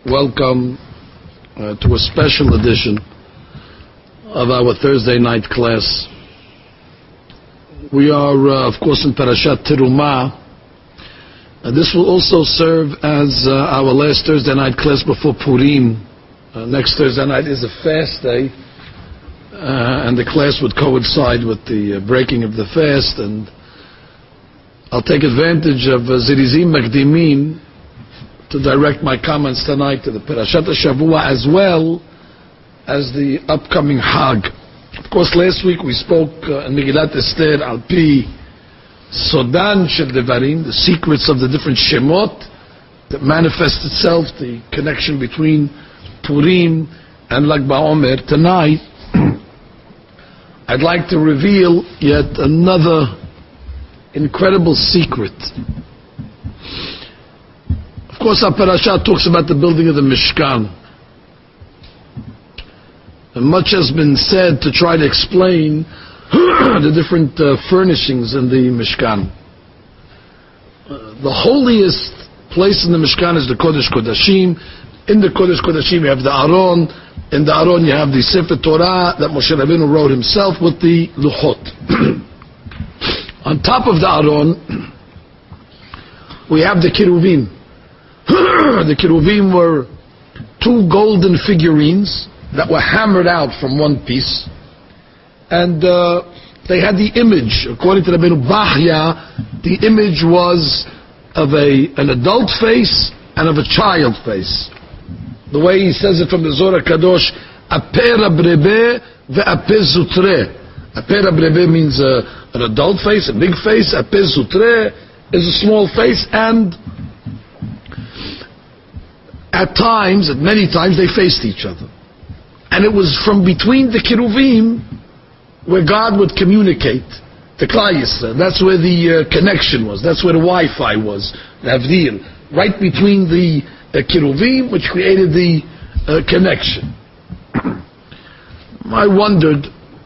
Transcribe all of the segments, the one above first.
welcome to a special edition of our Thursday night class. We are, of course, in Parashat Terumah. This will also serve as our last Thursday night class before Purim. Next Thursday night is a fast day, and the class would coincide with the breaking of the fast, and I'll take advantage of Zirizim Makdimin to direct my comments tonight to the Parashat HaShavua as well as the upcoming Hag. Of course, last week we spoke in Megillat Esther al pi Sodan shel Devarim, the secrets of the different Shemot that manifest itself, the connection between Purim and Lag BaOmer. Tonight, I'd like to reveal yet another incredible secret. Of course, our parasha talks about the building of the Mishkan. And much has been said to try to explain the different furnishings in the Mishkan. The holiest place in the Mishkan is the Kodesh Kodashim. In the Kodesh Kodashim you have the Aron. In the Aron you have the Sefer Torah that Moshe Rabbeinu wrote himself with the Luchot. On top of the Aron, we have the Kiruvim. The Kiruvim were two golden figurines that were hammered out from one piece, and they had the image, according to Rabbeinu Bachya, the image was of an adult face and of a child face. The way he says it from the Zohar Kadosh, Aper Abrebe ve'Aper Zutre. Aper Abrebe means an adult face, a big face. Aper Zutre is a small face, and at many times, they faced each other. And it was from between the Kiruvim where God would communicate to Klal Yisrael. That's where the connection was. That's where the Wi-Fi was, the Avdil. Right between the Kiruvim, which created the connection. I wondered,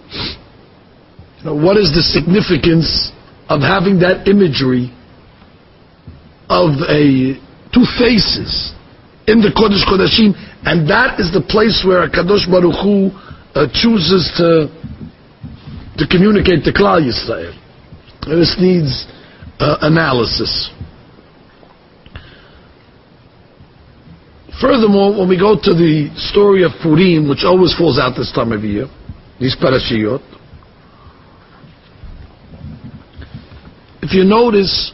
what is the significance of having that imagery of two faces in the Kodesh Kodashim, and that is the place where HaKadosh Baruch Hu chooses to communicate to Klal Yisrael. This needs analysis. Furthermore, when we go to the story of Purim, which always falls out this time of year, these parashiyot, if you notice,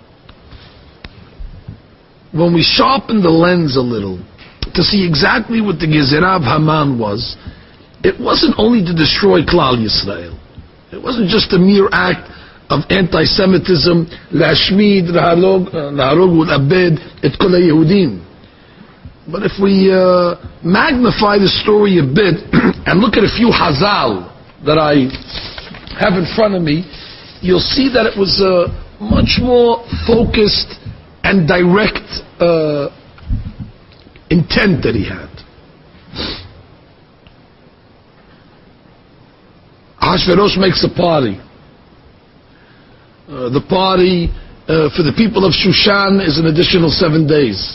when we sharpen the lens a little to see exactly what the Gezerah of Haman was, it wasn't only to destroy Klal Yisrael. It wasn't just a mere act of anti-Semitism, lashmid, laharog ul'abed et kol Yehudim. But if we magnify the story a bit and look at a few Hazal that I have in front of me, you'll see that it was much more focused and direct intent that he had. Ahasuerus makes a party. The party for the people of Shushan is an additional 7 days.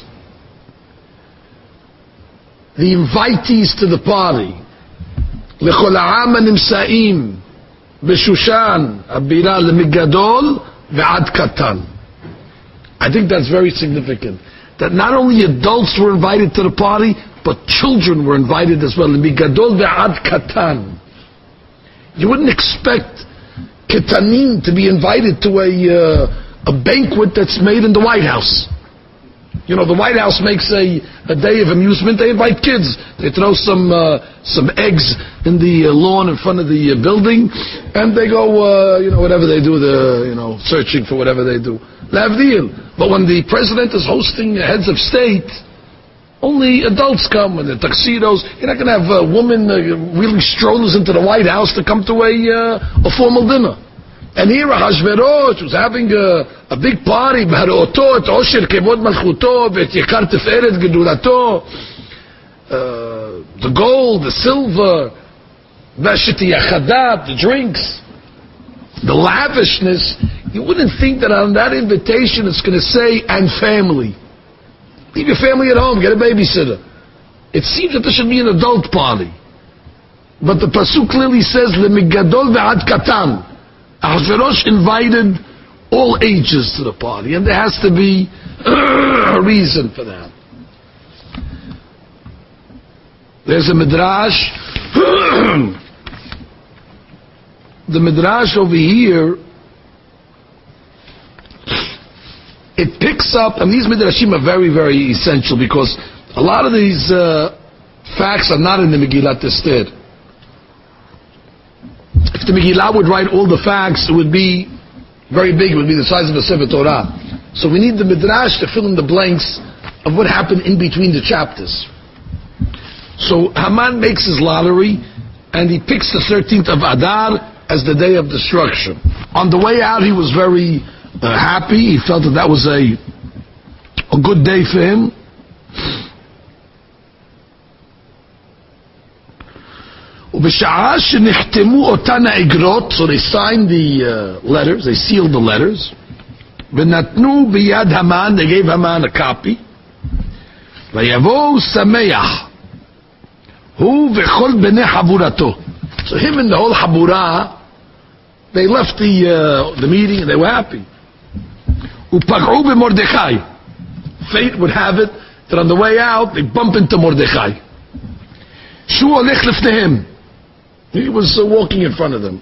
The invitees to the party, Lechol ha'am hanimsa'im b'Shushan habira lemigadol ve'ad katan. I think that's very significant. That not only adults were invited to the party, but children were invited as well. Migadol ve'ad katan. You wouldn't expect ketanim to be invited to a banquet that's made in the White House. The White House makes a day of amusement. They invite kids. They throw some eggs in the lawn in front of the building, and they go, whatever they do, searching for whatever they do. L'avdil. But when the president is hosting heads of state, only adults come in the tuxedos. You're not going to have a woman wheeling strollers into the White House to come to a formal dinner. And here Ahasuerus was having a big party, בהראותו את עושר כבוד מלכותו ואת יקר תפארת גדולתו, the gold, the silver, the drinks, the lavishness. You wouldn't think that on that invitation it's going to say, and family. Leave your family at home, get a babysitter. It seems that there should be an adult party. But the pasuk clearly says, Lemigadol ve'ad katan. Ahasuerus invited all ages to the party, and there has to be a reason for that. There's a midrash. The midrash over here, it picks up, and these midrashim are very, very essential because a lot of these facts are not in the Megillat Esther. If the Megillah would write all the facts, it would be very big. It would be the size of a Sefer Torah. So we need the midrash to fill in the blanks of what happened in between the chapters. So Haman makes his lottery, and he picks the 13th of Adar as the day of destruction. On the way out, he was very happy. He felt that was a good day for him. So they signed the letters, they sealed the letters. They gave Haman a copy. So him and the whole Habura, they left the meeting and they were happy. Fate would have it that on the way out they bump into Mordechai. He was walking in front of them.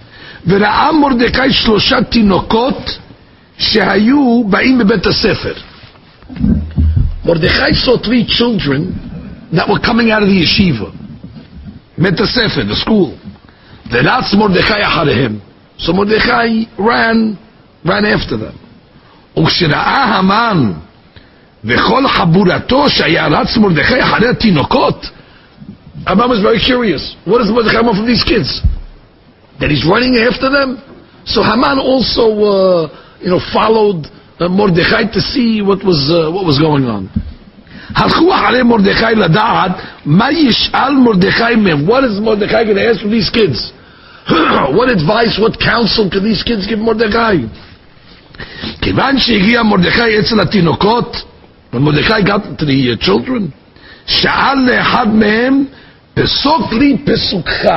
Mordechai saw 3 children that were coming out of the yeshiva, Bet Sefer, the school. That's Mordechai him. So Mordechai ran after them. וכשראה המן וכל חבורתו שהיה רץ מרדכי אחרי התינוקות, Haman was very curious. What does Mordechai want from these kids? That he's running after them? So Haman also followed Mordechai to see what was going on. הלכו אחרי מרדכי לדעת מה ישאל מרדכי מהם. What is Mordechai going to ask from these kids? What advice, what counsel can these kids give Mordechai? כיוון שהגיע מרדכי אצל התינוקות, when Mordechai got to the children, שאל לאחד מהם, פסוק לי פסוקך.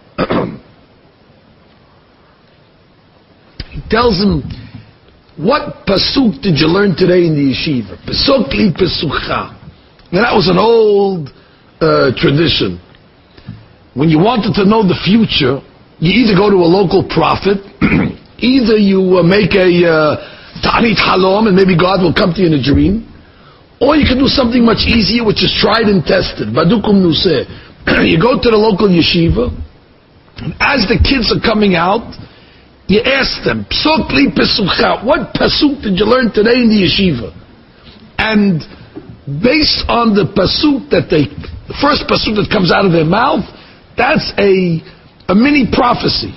He tells him, what pasuk did you learn today in the yeshiva? Pesok li pesukcha. Now that was an old tradition. When you wanted to know the future, you either go to a local prophet, either you make a ta'anit halom and maybe God will come to you in a dream, or you can do something much easier which is tried and tested. Badukum nuseh. You go to the local yeshiva, and as the kids are coming out, you ask them, Psok li pesukha, what pasuk did you learn today in the yeshiva? And based on the pasuk the first pasuk that comes out of their mouth, that's a mini prophecy.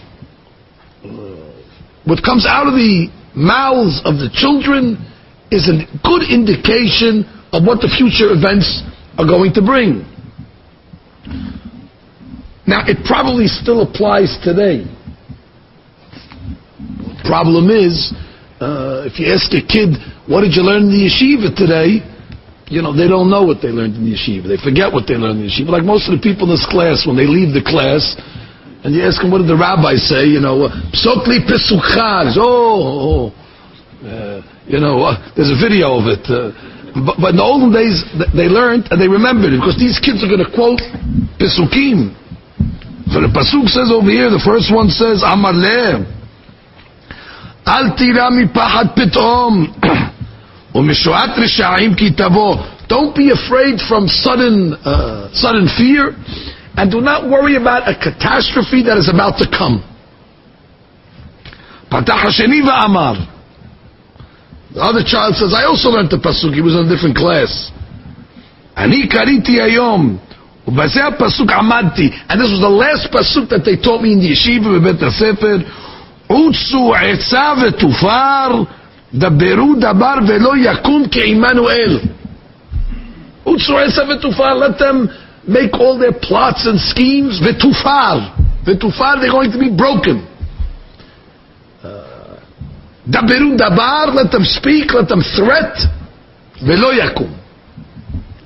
What comes out of the mouths of the children is a good indication of what the future events are going to bring. Now, it probably still applies today. Problem is, if you ask a kid, what did you learn in the yeshiva today? They don't know what they learned in the yeshiva. They forget what they learned in the yeshiva. Like most of the people in this class, when they leave the class, and you ask them, what did the rabbi say? Psok li pesukha. There's a video of it. But in the olden days, they learned, and they remembered it, because these kids are going to quote pesukim. So the pasuk says over here, the first one says, Amar leh, Al tira mipachad pitom, u'mishuat risha'im ki tavo. Don't be afraid from sudden fear, and do not worry about a catastrophe that is about to come. Patach hasheni va'amar. The other child says, I also learned the pasuk. He was in a different class. Ani kariti hayom, u'bazeh pasuk amadti. And this was the last pasuk that they taught me in the yeshiva b'bet sefer. Utsu etza v'tufar, daberu dabar velo yakum ke'Immanuel. Utsu etza v'tufar. Let them make all their plots and schemes. V'tufar. V'tufar, they're going to be broken. Daberu dabar, let them speak, let them threat. Velo yakum.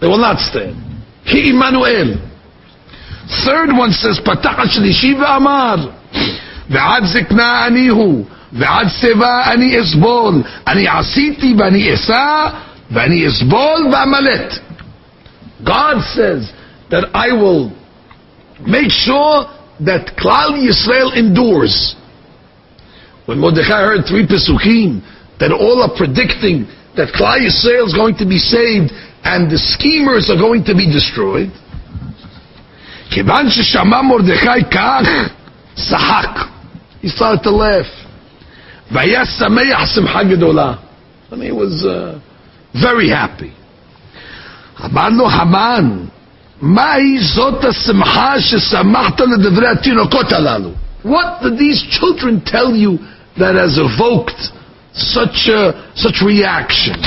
They will not stand. Ki Immanuel. Third one says, Patach Shlishi ve'amar, ve'ad zikna ani hu, ve'ad seva ani esbol, ani asiti v'ani esa, v'ani esbol v'amalet. God says that I will make sure that Klal Yisrael endures. When Mordechai heard 3 Pesukim, that all are predicting that Klal Yisrael is going to be saved and the schemers are going to be destroyed, כיוון ששמע מרדכי כך, צחק. He started to laugh. והיה שמח שמחה גדולה. And he was very happy. אמר לו המן, מהי זאת השמחה ששמחת לדברי התינוקות הללו? What did these children tell you that has evoked such reaction?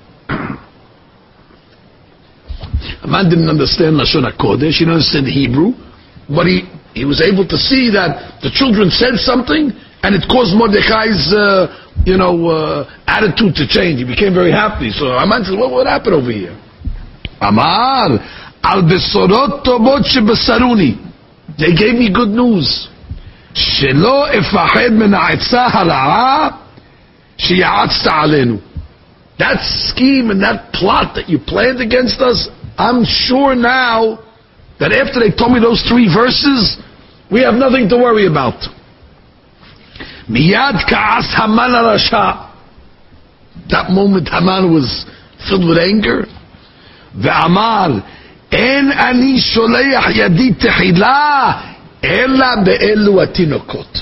A man didn't understand Lashon HaKodesh, he didn't understand Hebrew, but he was able to see that the children said something and it caused Mordechai's attitude to change. He became very happy. So Haman says, what happened over here? Amar al besorot tovot shebasaruni. They gave me good news. Shelo efahed min ha'etzah hara'a sheya'atzta alenu. That scheme and that plot that you planned against us, I'm sure now that after they told me those 3 verses, we have nothing to worry about. Miyad ka'as Haman al-Rasha. That moment Haman was filled with anger. Ve'amar, en ani sholeach yadi tehila ela be'elu atinokot.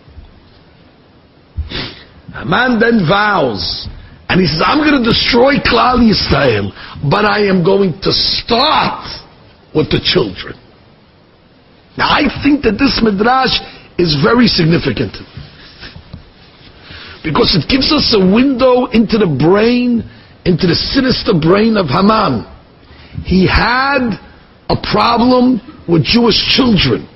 Haman then vows, and he says, I'm going to destroy Klal Yisrael, but I am going to start with the children. Now I think that this midrash is very significant, because it gives us a window into the brain, into the sinister brain of Haman. He had a problem with Jewish children.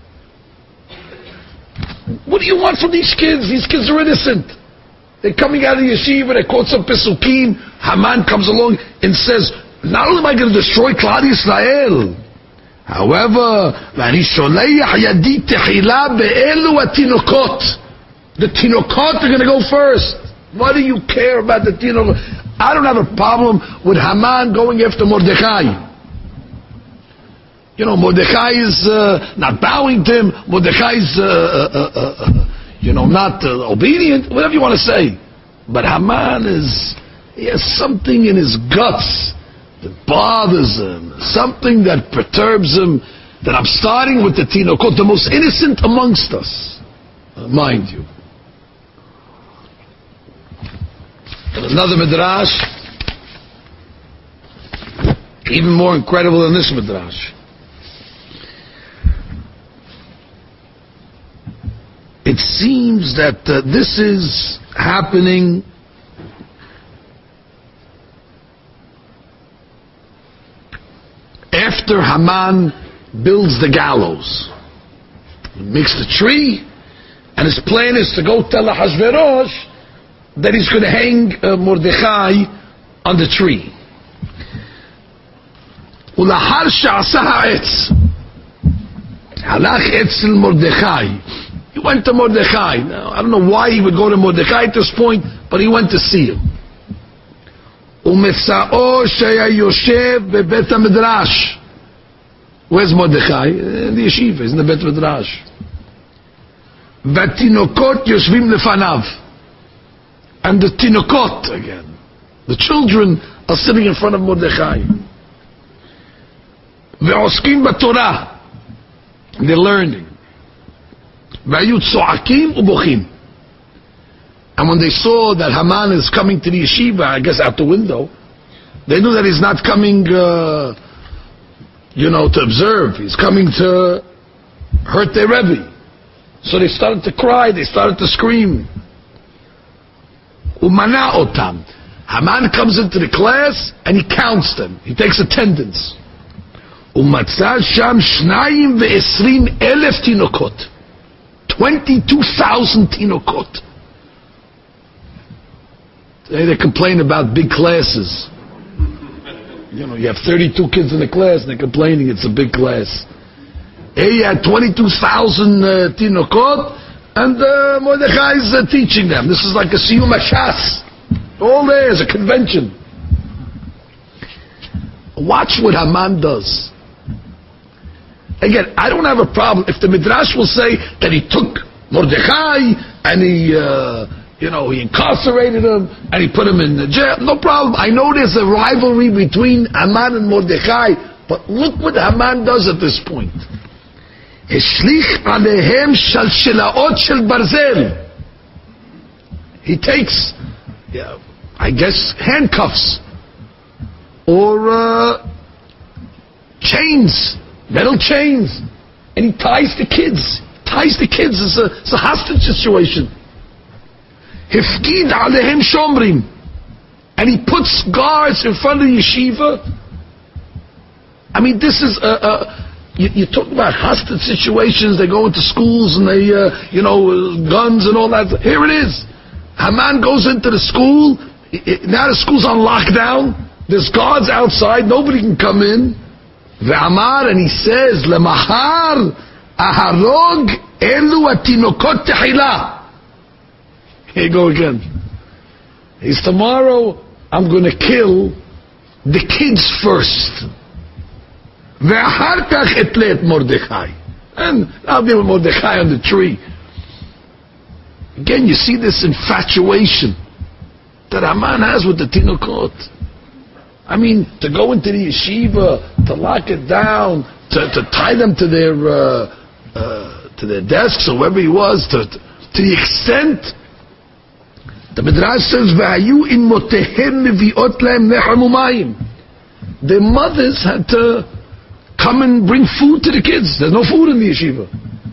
What do you want from these kids? These kids are innocent. They're coming out of the yeshiva, they quote some Pesukim. Haman comes along and says, not only am I going to destroy Klal Yisrael, however, the tinokot are going to go first. What do you care about the tinokot? I don't have a problem with Haman going after Mordechai. Mordechai is not bowing to him. Mordechai is not obedient, whatever you want to say. But Haman he has something in his guts that bothers him, something that perturbs him, that I'm starting with the Tinokot, the most innocent amongst us, mind you. And another midrash, even more incredible than this midrash. It seems that this is happening after Haman builds the gallows. He makes the tree, and his plan is to go tell Ahasuerus that he's going to hang Mordechai on the tree. ולאחר שעשה העץ, הלך אצל מרדכי. He went to Mordechai. Now, I don't know why he would go to Mordechai at this point, but he went to see him. ומצאו שהיה יושב בבית המדרש. Where's Mordechai? In the yeshiva, he's in the בית המדרש. והתינוקות יושבים לפניו. And the tinokot again, the children are sitting in front of Mordechai. ועוסקים בתורה. They're learning. והיו צועקים ובוכים. And when they saw that Haman is coming to the yeshiva, I guess out the window, they knew that he's not coming, to observe. He's coming to hurt their Rebbe. So they started to cry, they started to scream. Umana otam. Haman comes into the class and he counts them. He takes attendance. Umatzah sham 22,000 tinokot. 22,000 tinokot. Today they complain about big classes. You have 32 kids in the class and they're complaining it's a big class. He had 22,000 tinokot, and Mordechai is teaching them. This is like a siyum hashas. All there is a convention. Watch what Haman does. Again, I don't have a problem if the Midrash will say that he took Mordechai and he incarcerated him and he put him in the jail. No problem. I know there's a rivalry between Haman and Mordechai, but look what Haman does at this point. Hishlich alehem shalshelaot shel barzel. He takes, I guess, handcuffs or chains, metal chains, and he ties the kids. It's a hostage situation. Hifkid alehem shomrim, and he puts guards in front of the yeshiva. I mean, this is you talk about hostage situations. They go into schools and they, guns and all that. Here it is. Haman goes into the school. Now the school's on lockdown. There's guards outside. Nobody can come in. Ve'amar, and he says, Lemahar aharog elu atinokot tehila. Here you go again. He's tomorrow. I'm going to kill the kids first. Ve'achar kach etle et Mordechai, and I'll be with Mordechai on the tree. Again, you see this infatuation that Haman has with the tinokot. I mean, to go into the yeshiva, to lock it down, to tie them to their desks or wherever he was, to the extent the Midrash says, "V'hayu imotehen leviot lahem lechem umayim." The mothers had to come and bring food to the kids. There's no food in the yeshiva.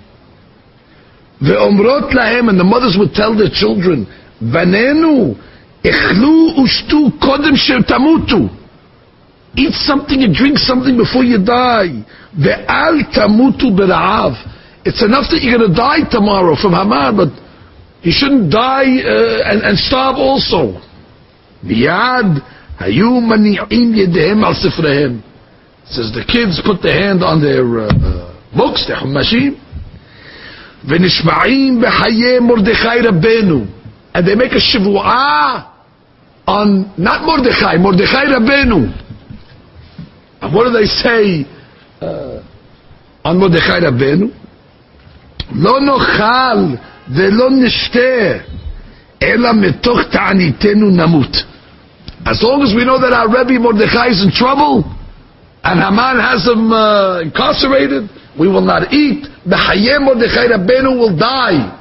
Ve'omrot lahem, and the mothers would tell their children, "Banenu ichlu ushtu kodem shetamutu." Eat something and drink something before you die. Ve'al tamutu bera'av. It's enough that you're going to die tomorrow from Haman, but you shouldn't die and starve also. Miyad hayu mani'im yedehem al sifrehem. Says the kids put their hand on their books, their humashim. V'nishma'im b'chayei Mordechai Rabbeinu, and they make a shivua on not Mordechai Rabbeinu. And what do they say on Mordechai Rabbeinu? Lo nochal ve'lo nishteh ela metoch ta'anitenu namut. As long as we know that our Rebbe Mordechai is in trouble and Haman has him incarcerated, we will not eat. B'chayei Mordechai Rabbeinu will die.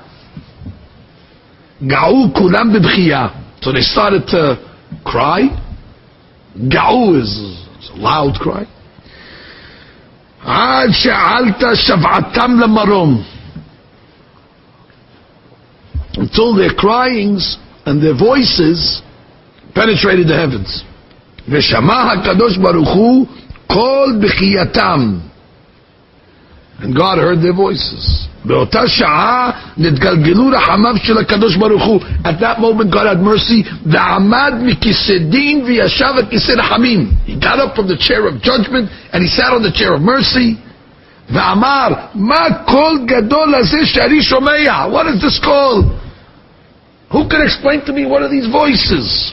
Ga'u kulam b'bchiyah. So they started to cry. Ga'u is a loud cry. Ad she'alta shav'atam lamarom. Until their cryings and their voices penetrated the heavens. V'shama HaKadosh Baruch Hu kol b'chiyatam. And God heard their voices. Be'ota sha'a nitgalgelu rachamav shel HaKadosh Baruch Hu. At that moment, God had mercy. V'amad mikiseh din v'yashav kiseh rachamim. He got up from the chair of judgment and he sat on the chair of mercy. V'amar, ma kol gadol hazeh she'ani shomeya. What is this called? Who can explain to me what are these voices?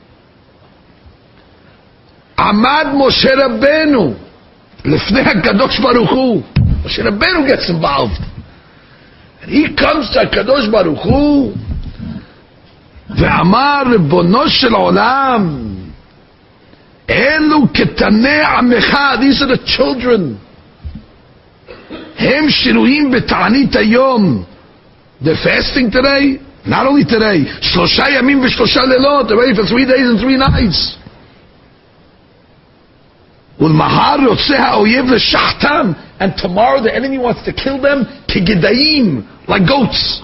Amad Moshe Rabbeinu lefnei HaKadosh Baruch Hu. Moshe Rabbeinu gets involved. And he comes to HaKadosh Baruch Hu. Ve'amar Ribono shel olam. Elu ketanei amecha. These are the children. Hem shiruim beta'anit hayom. They're fasting today. Not only today. Shlosha yamim v'shlosha lelot. They're ready for 3 days and 3 nights. Ulmahar yotzeh ha'oyev l'shachtam. And tomorrow the enemy wants to kill them kegedayim, like goats.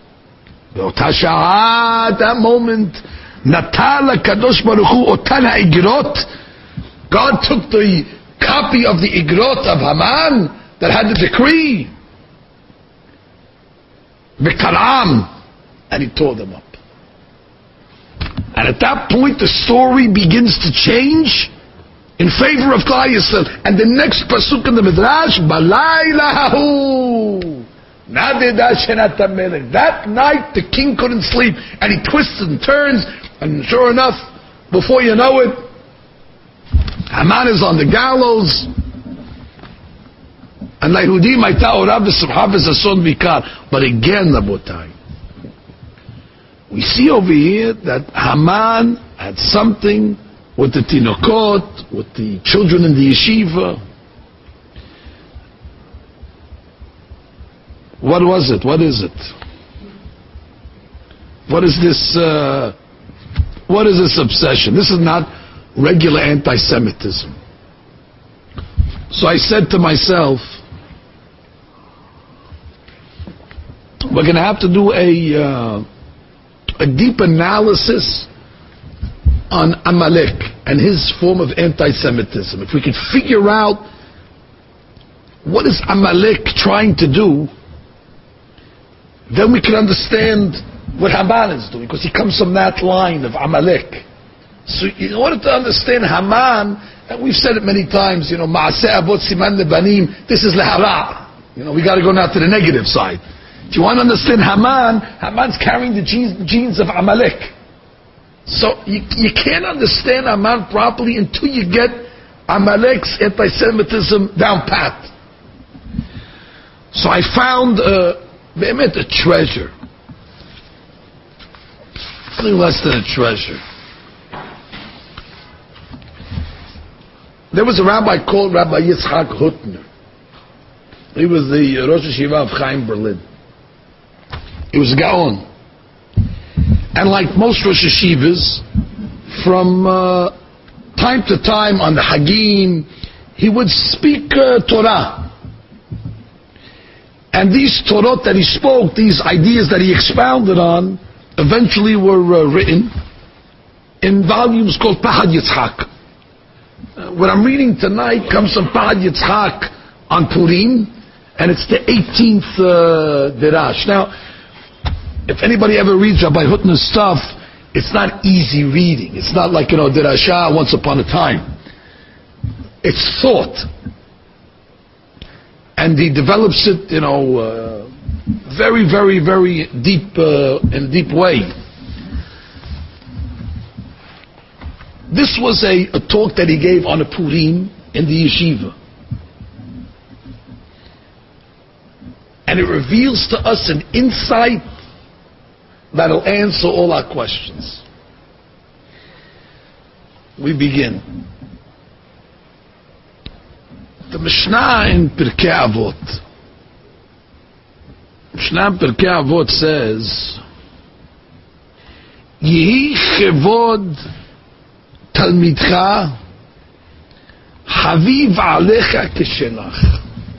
At that moment, natal HaKadosh Baruch Hu otan ha'igirot. God took the copy of the igrot of Haman that had the decree, v'karam, and he tore them up. And at that point the story begins to change in favor of Klal Yisrael. And the next pasuk in the Midrash, Balayla hahu nadeda shenat hamelech. That night the king couldn't sleep, and he twists and turns, and sure enough, before you know it, Haman is on the gallows. And Lahudim Aita Orav V'Simcha V'Sason Vikar. But again, Rabotai, we see over here that Haman had something with the Tinokot, with the children in the yeshiva. What was it? What is it? What is this? What is this obsession? This is not regular anti-Semitism. So I said to myself, we're going to have to do a deep analysis on Amalek and his form of anti-Semitism. If we could figure out what is Amalek trying to do, then we can understand what Haman is doing, because he comes from that line of Amalek. So in order to understand Haman, and we've said it many times, Ma'aseh Avot Siman Lebanim, this is Lehara. We got to go now to the negative side. If you want to understand Haman, Haman's carrying the genes of Amalek. So you can't understand Haman properly until you get Amalek's anti-Semitism down pat. So I found a treasure. Nothing less than a treasure. There was a rabbi called Rabbi Yitzhak Hutner. He was the Rosh Yeshiva of Chaim Berlin. He was a Gaon. And like most Rosh Yeshivas, from time to time on the Hagim, he would speak Torah. And these Torot that he spoke, these ideas that he expounded on, eventually were written in volumes called Pahad Yitzhak. What I'm reading tonight comes from Pahad Yitzhak on Purim, and it's the 18th Dirash. Now, if anybody ever reads Rabbi Hutner's stuff, it's not easy reading. It's not like, Dirashah once upon a time. It's thought. And he develops it, very, very, very deep, in a deep way. This was a talk that he gave on a Purim in the yeshiva. And it reveals to us an insight that'll answer all our questions. We begin. The Mishnah in Pirkei Avot. Mishnah in Pirkei Avot says, Yehi chevod talmidcha haviv alecha keshenach.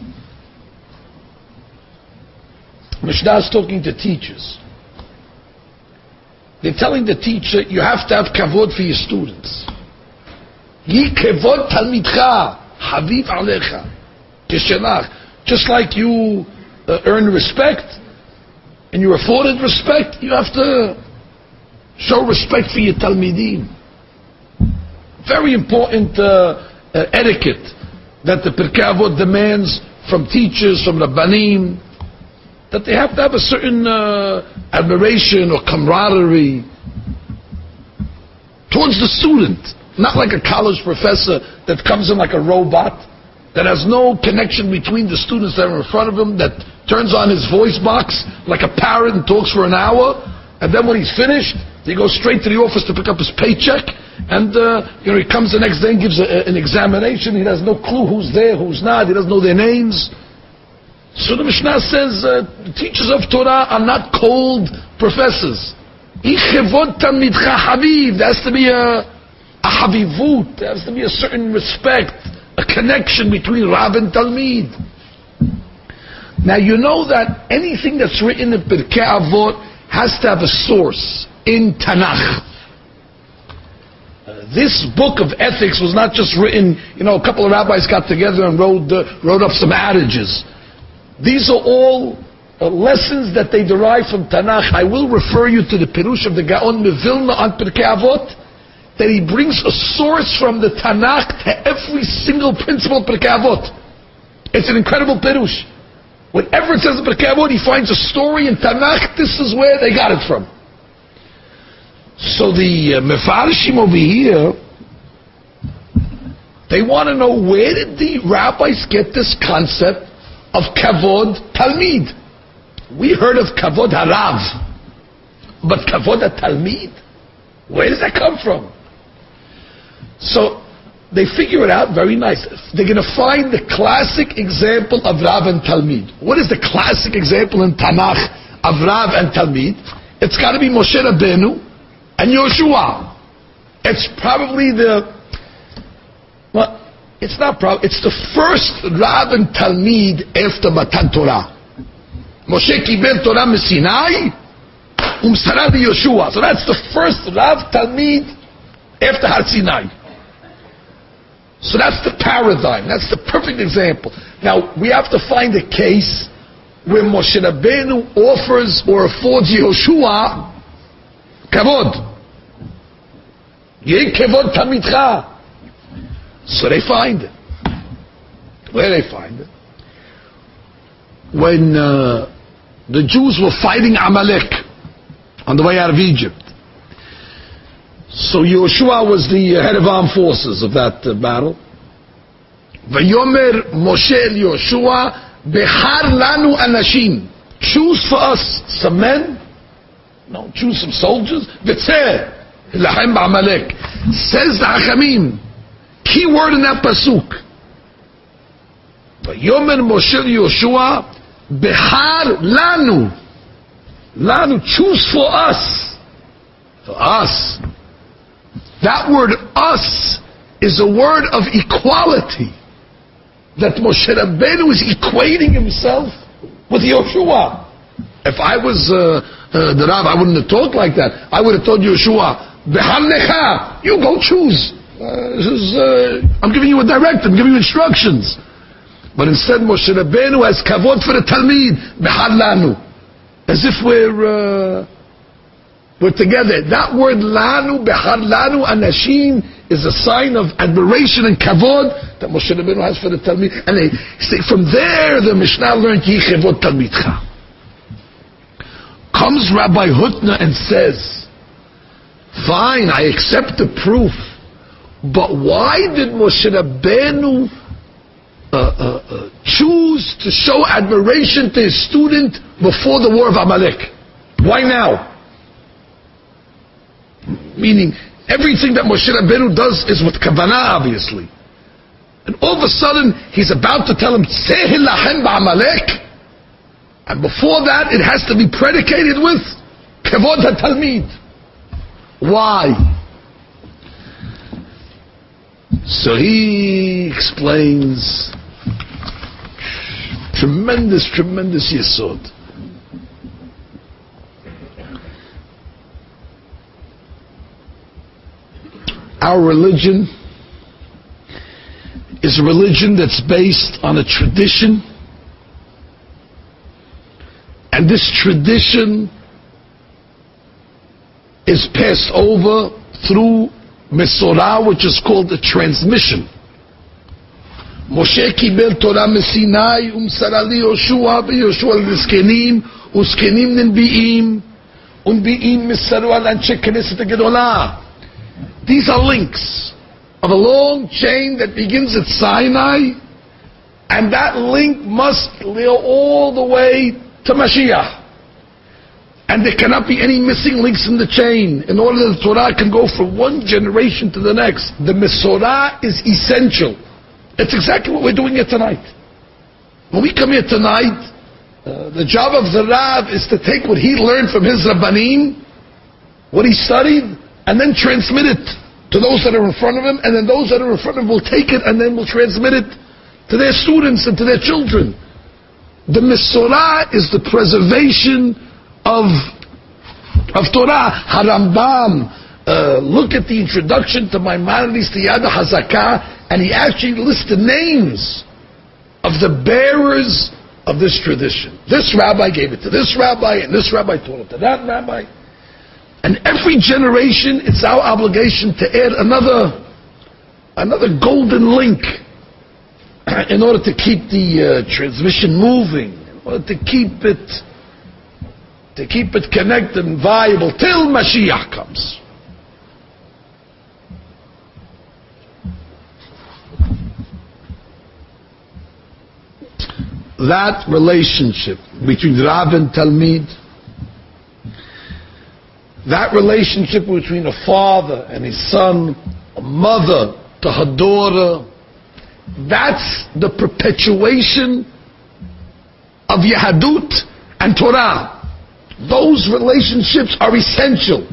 Mishnah is talking to teachers. They're telling the teacher, you have to have kavod for your students. Yi kavod talmidcha haviv alecha keshenach. Just like you earn respect and you're afforded respect, you have to show respect for your talmidim. Very important etiquette that the Pirkei Avot demands from teachers, from Rabbanim, that they have to have a certain admiration or camaraderie towards the student. Not like a college professor that comes in like a robot, that has no connection between the students that are in front of him, that turns on his voice box like a parrot and talks for an hour, and then when he's finished, he goes straight to the office to pick up his paycheck, and he comes the next day and gives an examination. He has no clue who's there, who's not. He doesn't know their names. So the Mishnah says teachers of Torah are not cold professors. There has to be a havivut. There has to be a certain respect, a connection between Rav and Talmid. Now you know that anything that's written in Pirkei Avot has to have a source in Tanakh. This book of ethics was not just written, a couple of rabbis got together and wrote up some adages. These are all lessons that they derive from Tanakh. I will refer you to the Pirush of the Gaon Mevilna on Pirkei Avot that he brings a source from the Tanakh to every single principle of Pirkei Avot. It's an incredible perush. Whenever it says Pirkei Avot, he finds a story in Tanakh. This is where they got it from. So the Mefarshim over here, they want to know, where did the rabbis get this concept of Kavod Talmid? We heard of Kavod Harav, but Kavod Talmid? Where does that come from? So they figure it out very nice. They're going to find the classic example of Rav and Talmid. What is the classic example in Tanakh of Rav and Talmid? It's got to be Moshe Rabbeinu and Yoshua. It's probably it's the first Rav and Talmid after Matan Torah. Moshe kibel Torah Sinai, Umsara Yoshua. So that's the first Rav Talmid after Har Sinai. So that's the paradigm. That's the perfect example. Now we have to find a case where Moshe Rabbeinu offers or affords Yoshua kavod. Yeh kavod Talmidcha. So they find it. Where they find it? When the Jews were fighting Amalek on the way out of Egypt. So Yoshua was the head of armed forces of that battle. Vayomer Moshe el Yoshua Behar lanu anashim. Choose for us some men. No, choose some soldiers. V'tzeh lahem ba'Amalek. Says the Hachamim. Key word in that pasuk. Vayomer Moshe el Yoshua Behar lanu. Lanu, choose for us. For us. That word us is a word of equality. That Moshe Rabbeinu is equating himself with Yoshua. If I was the Rav, I wouldn't have talked like that. I would have told Yoshua, Behar lecha, you go choose. I'm giving you a directive, I'm giving you instructions. But instead Moshe Rabbeinu has kavod for the Talmid, Behar lanu. As if we're together. That word lanu, behar lanu, anashim is a sign of admiration and kavod that Moshe Rabbeinu has for the Talmid. And they say from there the Mishnah learned Yi kavod Talmidcha. Comes Rabbi Hutner and says, fine, I accept the proof, but why did Moshe Rabbeinu choose to show admiration to his student before the war of Amalek? Why now? Meaning, everything that Moshe Rabbeinu does is with kavanah, obviously. And all of a sudden, he's about to tell him, Tzeh lahem ba'Amalek. And before that, it has to be predicated with kavod ha-talmid. Why? So he explains tremendous yesod. Our religion is a religion that's based on a tradition, and this tradition is passed over through Mesorah, which is called the transmission. Moshe kibel Torah Sinai, umsara li Yoshua, veYoshua l'zkenim, u'zkenim nenbi'im, unbi'im misaru al anshe knesset gedolah. These are links of a long chain that begins at Sinai, and that link must go all the way to Mashiach. And there cannot be any missing links in the chain in order that the Torah can go from one generation to the next. The Mesorah is essential. It's exactly what we're doing here tonight. When we come here tonight, the job of the Rav is to take what he learned from his Rabbanim, what he studied, and then transmit it to those that are in front of him, and then those that are in front of him will take it and then will transmit it to their students and to their children. The Mesorah is the preservation of Torah. Harambam, look at the introduction to Maimonides, the Yad HaZakah, and he actually lists the names of the bearers of this tradition. This rabbi gave it to this rabbi, and this rabbi taught it to that rabbi. And every generation, it's our obligation to add another golden link in order to keep the transmission moving, in order to keep it connected and viable till Mashiach comes. That relationship between Rav and Talmid, that relationship between a father and his son, a mother to her daughter, that's the perpetuation of Yahadut and Torah. Those relationships are essential.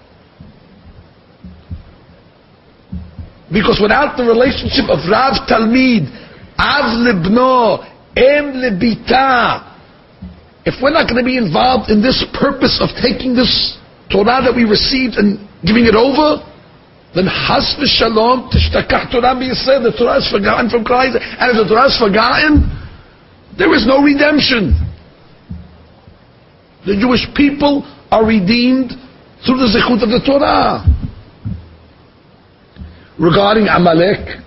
Because without the relationship of Rav Talmid, Av Libno, Em Libita, if we're not going to be involved in this purpose of taking this Torah that we received and giving it over, then Has v'Shalom Tishtakach Torah b'Yisrael, the Torah is forgotten from Christ, and if the Torah is forgotten, there is no redemption. The Jewish people are redeemed through the Zechut of the Torah. Regarding Amalek,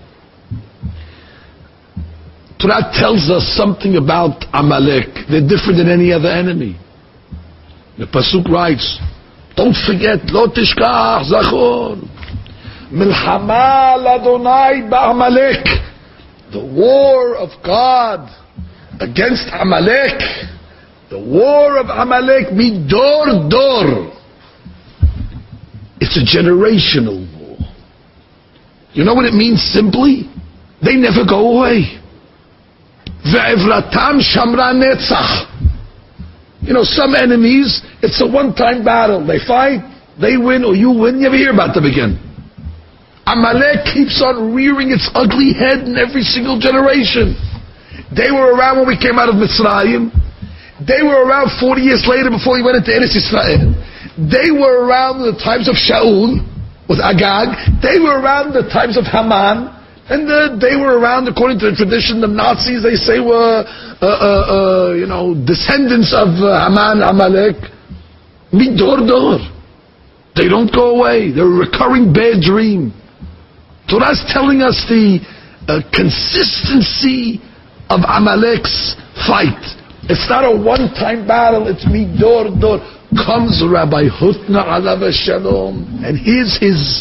Torah tells us something about Amalek. They're different than any other enemy. The Pasuk writes, don't forget, Lo Tishkach Zachor Milchama Ladonai Ba'Amalek, the war of God against Amalek, the war of Amalek Midor Dor. It's a generational war. You know what it means simply? They never go away. Ve'evratam Shamra Netzach. You know, some enemies, it's a one-time battle. They fight, they win, or you win, you never hear about them again. Amalek keeps on rearing its ugly head in every single generation. They were around when we came out of Mitzrayim. They were around 40 years later before we went into Eretz Yisrael. They were around in the times of Shaul with Agag. They were around in the times of Haman. And they were around, according to the tradition, the Nazis, they say, were, descendants of Haman, Amalek. Midor Dor. They don't go away. They're a recurring bad dream. Torah is telling us the consistency of Amalek's fight. It's not a one-time battle, it's Midor Dor. Comes Rabbi Hutner alav shalom, and here's his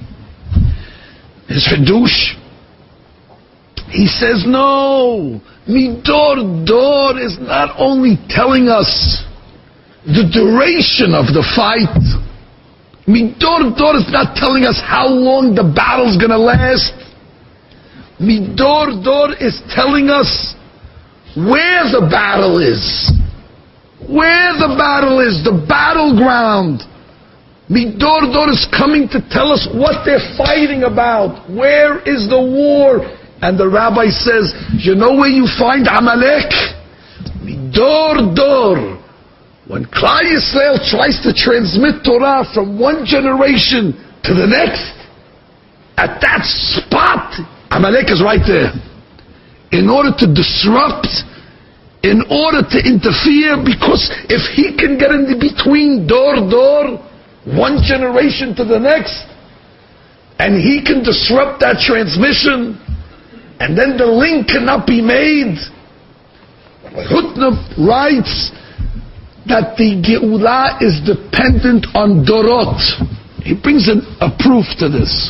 Hadush. He says, no, Midor Dor is not only telling us the duration of the fight. Midor Dor is not telling us how long the battle's going to last. Midor Dor is telling us where the battle is. Where the battle is, the battleground. Midor Dor is coming to tell us what they're fighting about. Where is the war? And the rabbi says, you know where you find Amalek? Midor Dor. When Klal Yisrael tries to transmit Torah from one generation to the next, at that spot, Amalek is right there. In order to disrupt, in order to interfere, because if he can get in between Dor, one generation to the next, and he can disrupt that transmission, and then the link cannot be made. Hutner writes that the Geulah is dependent on Dorot. He brings a proof to this.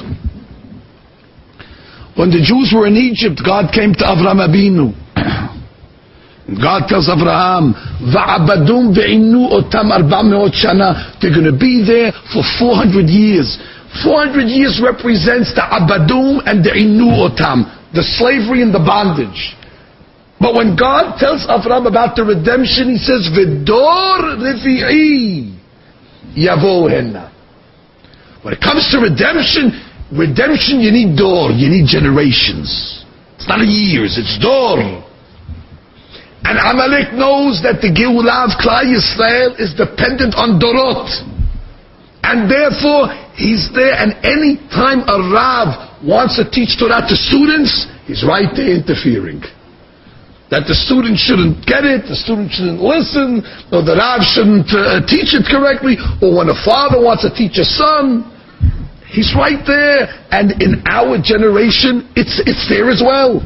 When the Jews were in Egypt, God came to Avraham Abinu. God tells Avraham, Va'abadum ve'inu otam 400 shana. They're going to be there for 400 years. 400 years represents the Abadum and the Inu otam, the slavery and the bondage. But when God tells Avraham about the redemption, He says, V'dor revi'i yavo henna. When it comes to redemption, you need dor, you need generations. It's not years, it's dor. And Amalek knows that the Geulah of Klal Yisrael is dependent on dorot. And therefore, he's there, and any time a Rav wants to teach Torah to students, he's right there interfering. That the student shouldn't get it, the student shouldn't listen, or the Rav shouldn't teach it correctly, or when a father wants to teach a son, he's right there. And in our generation, it's there as well.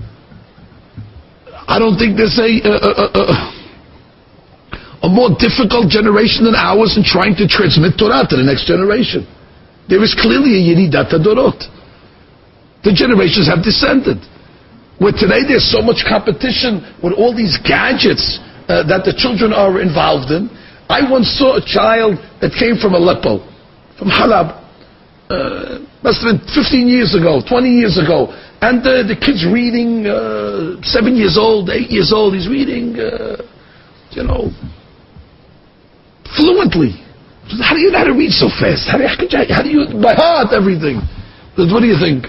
I don't think there's a more difficult generation than ours in trying to transmit Torah to the next generation. There is clearly a Yeridat HaDorot. The generations have descended. Where today there's so much competition with all these gadgets that the children are involved in. I once saw a child that came from Aleppo, from Halab, must have been 15 years ago, 20 years ago, and the kid's reading, 7 years old, 8 years old, he's reading, fluently. How do you know how to read so fast? How do you by heart everything? What do you think?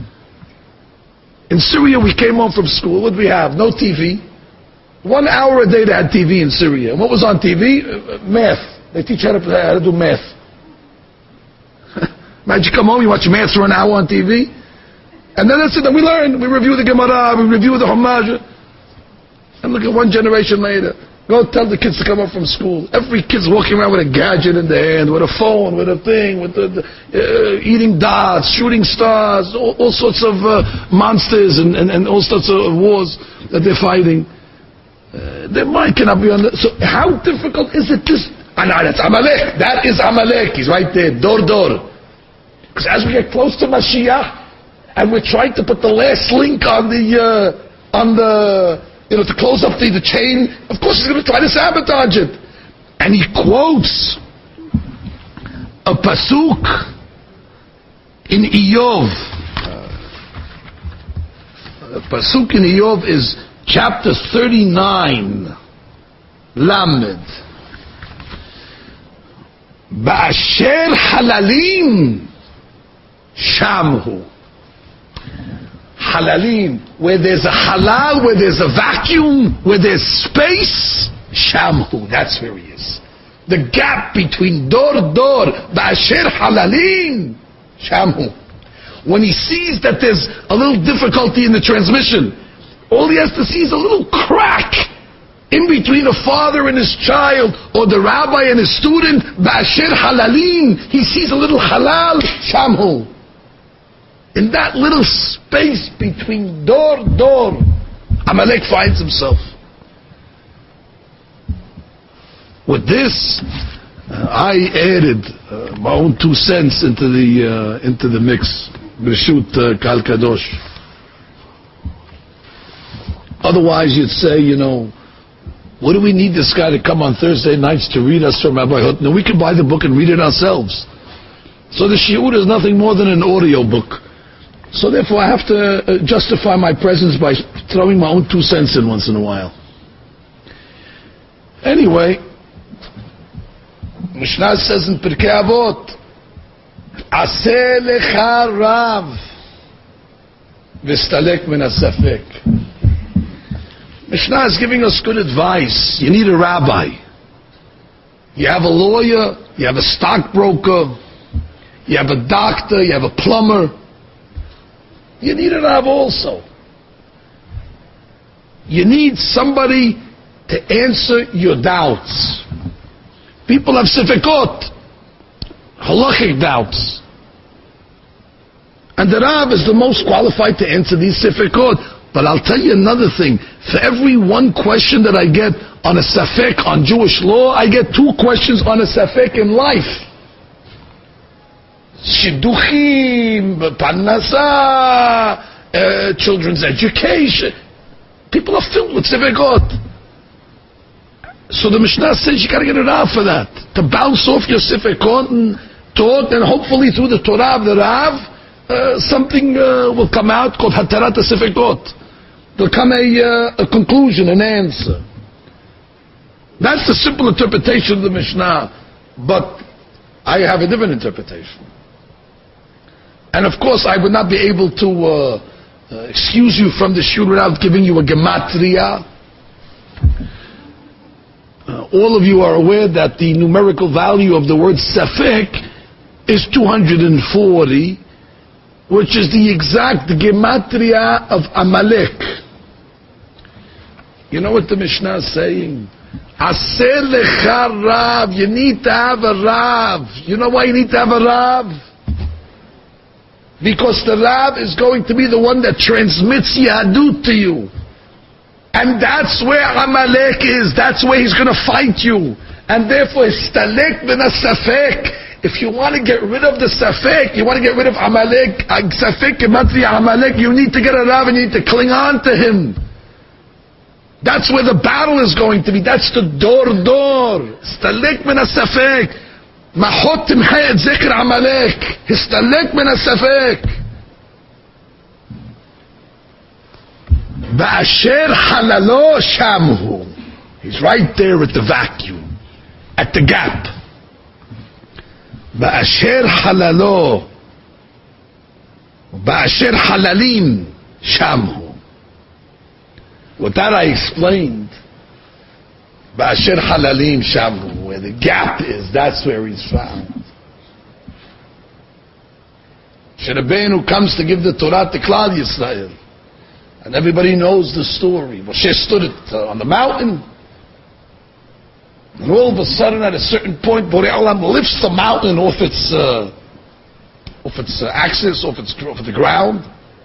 In Syria, we came home from school. What did we have? No TV. 1 hour a day they had TV in Syria. And what was on TV? Math. They teach how to do math. Imagine you come home, you watch math for an hour on TV. And then that's it. Then we learn. We review the Gemara. We review the Chumash. And look at one generation later. Go tell the kids to come up from school. Every kid's walking around with a gadget in their hand, with a phone, with a thing, with eating dots, shooting stars, all sorts of monsters and all sorts of wars that they're fighting. Their mind cannot be on. So how difficult is it? That's Amalek. That is Amalek. He's right there, door. Because as we get close to Mashiach, and we're trying to put the last link on the to close up the chain, of course he's going to try to sabotage it. And he quotes a pasuk in Iyov. The pasuk in Iyov is chapter 39, Lamed. Ba'asher halalim shamhu. Halalim, where there's a halal, where there's a vacuum, where there's space, shamhu, that's where he is. The gap between door, ba'asher halalim, shamhu. When he sees that there's a little difficulty in the transmission, all he has to see is a little crack in between a father and his child, or the rabbi and his student, ba'asher halalim, he sees a little halal, shamhu. In that little space between door, Amalek finds himself. With this, I added my own 2 cents into the mix. B'reshut Kal Kadosh. Otherwise, you'd say, what do we need this guy to come on Thursday nights to read us from Rabbi Hutner? We can buy the book and read it ourselves. So the shiur is nothing more than an audio book. So therefore I have to justify my presence by throwing my own 2 cents in once in a while. Anyway, Mishnah says in Pirkei Avot, Aseh lecha rav v'stalek min hasafek. Mishnah is giving us good advice. You need a rabbi. You have a lawyer, you have a stockbroker, you have a doctor, you have a plumber. You need a Rav also. You need somebody to answer your doubts. People have sifekot, halachic doubts. And the Rav is the most qualified to answer these sifekot. But I'll tell you another thing. For every 1 question that I get on a safek on Jewish law, I get 2 questions on a safek in life. Shidduchim, Parnasa, children's education. People are filled with sifekot. So the Mishnah says you got to get a Rav for that, to bounce off your sifekot and talk, and hopefully through the Torah of the Rav, something will come out called Hatarat HaSifekot. There'll come a conclusion, an answer. That's the simple interpretation of the Mishnah, but I have a different interpretation. And of course, I would not be able to excuse you from the shiur without giving you a gematria. All of you are aware that the numerical value of the word safek is 240, which is the exact gematria of Amalek. You know what the Mishnah is saying? Aseh lecha Rav. You need to have a Rav. You know why you need to have a Rav? Because the Rav is going to be the one that transmits Yahadut to you. And that's where Amalek is. That's where he's going to fight you. And therefore, Histalek min ha-Safek. If you want to get rid of the Safek, you want to get rid of Amalek, Safek Gematria Amalek, you need to get a Rav and you need to cling on to him. That's where the battle is going to be. That's the dor. Histalek min ha-Safek. Mahot timhay et zikr Amalek. Histalek min ha-Safek. Ba'asher halalo shamhu. He's right there at the vacuum, at the gap. Ba'asher halalo, Ba'asher halalim shamhu. With that I explained. Ba'asher halalim shamhu, where the gap is, that's where he's found. Moshe Rabbeinu comes to give the Torah to Klal Yisrael. And everybody knows the story. Moshe stood on the mountain, and all of a sudden, at a certain point, Borei Olam lifts the mountain off its axis, off the ground,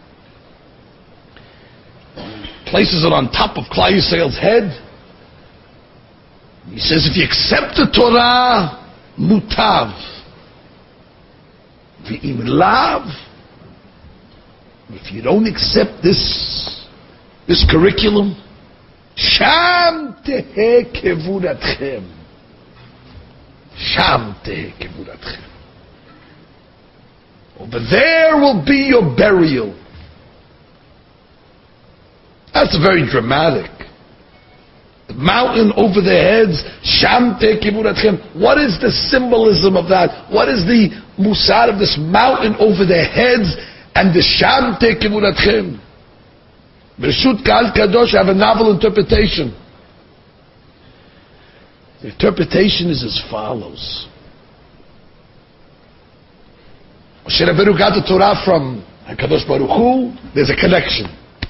places it on top of Klal Yisrael's head. He says, if you accept the Torah, mutav, v'im lav. If you don't accept this curriculum, sham tehe kevudatchem. Sham tehe kevudatchem. Over there will be your burial. That's very dramatic. The mountain over their heads, sham tehe kevudatchem. What is the symbolism of that? What is the musar of this mountain over their heads? And the sham tehe kevudatchem. Bereshut Kal Kadosh have a novel interpretation. The interpretation is as follows. Moshe Rabbeinu got the Torah from HaKadosh Baruch Hu, there's a connection.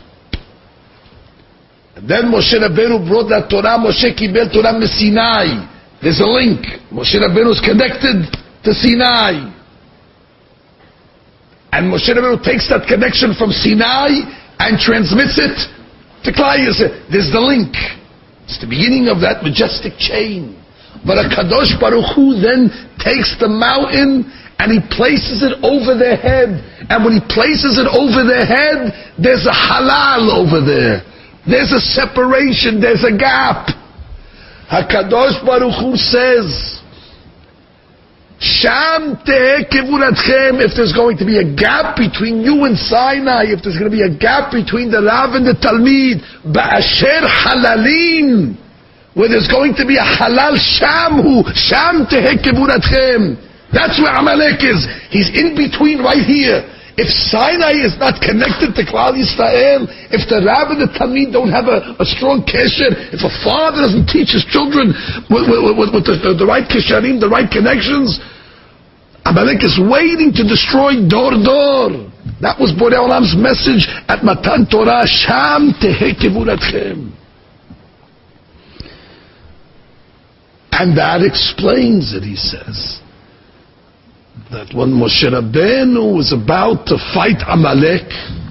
And then Moshe Rabbeinu brought that Torah, Moshe Kibel Torah Sinai. There's a link. Moshe Rabbeinu is connected to Sinai. And Moshe Rabbeinu takes that connection from Sinai and transmits it to Klal Yisrael. There's the link. It's the beginning of that majestic chain. But HaKadosh Baruch Hu then takes the mountain and he places it over their head. And when he places it over their head, there's a halal over there. There's a separation, there's a gap. HaKadosh Baruch Hu says, Sham tehe kevudatchem. If there's going to be a gap between you and Sinai, if there's going to be a gap between the Rav and the Talmid, ba'asher halalim, where there's going to be a halal shamhu, sham tehe kevudatchem. That's where Amalek is. He's in between right here. If Sinai is not connected to Klal Yisrael, if the Rav and the Talmid don't have a strong kesher, if a father doesn't teach his children with the right kesharim, the right connections, Amalek is waiting to destroy Dor. That was Borei Olam's message at Matan Torah, Sham tehe kevudatchem. And that explains it, he says. That when Moshe Rabbeinu was about to fight Amalek,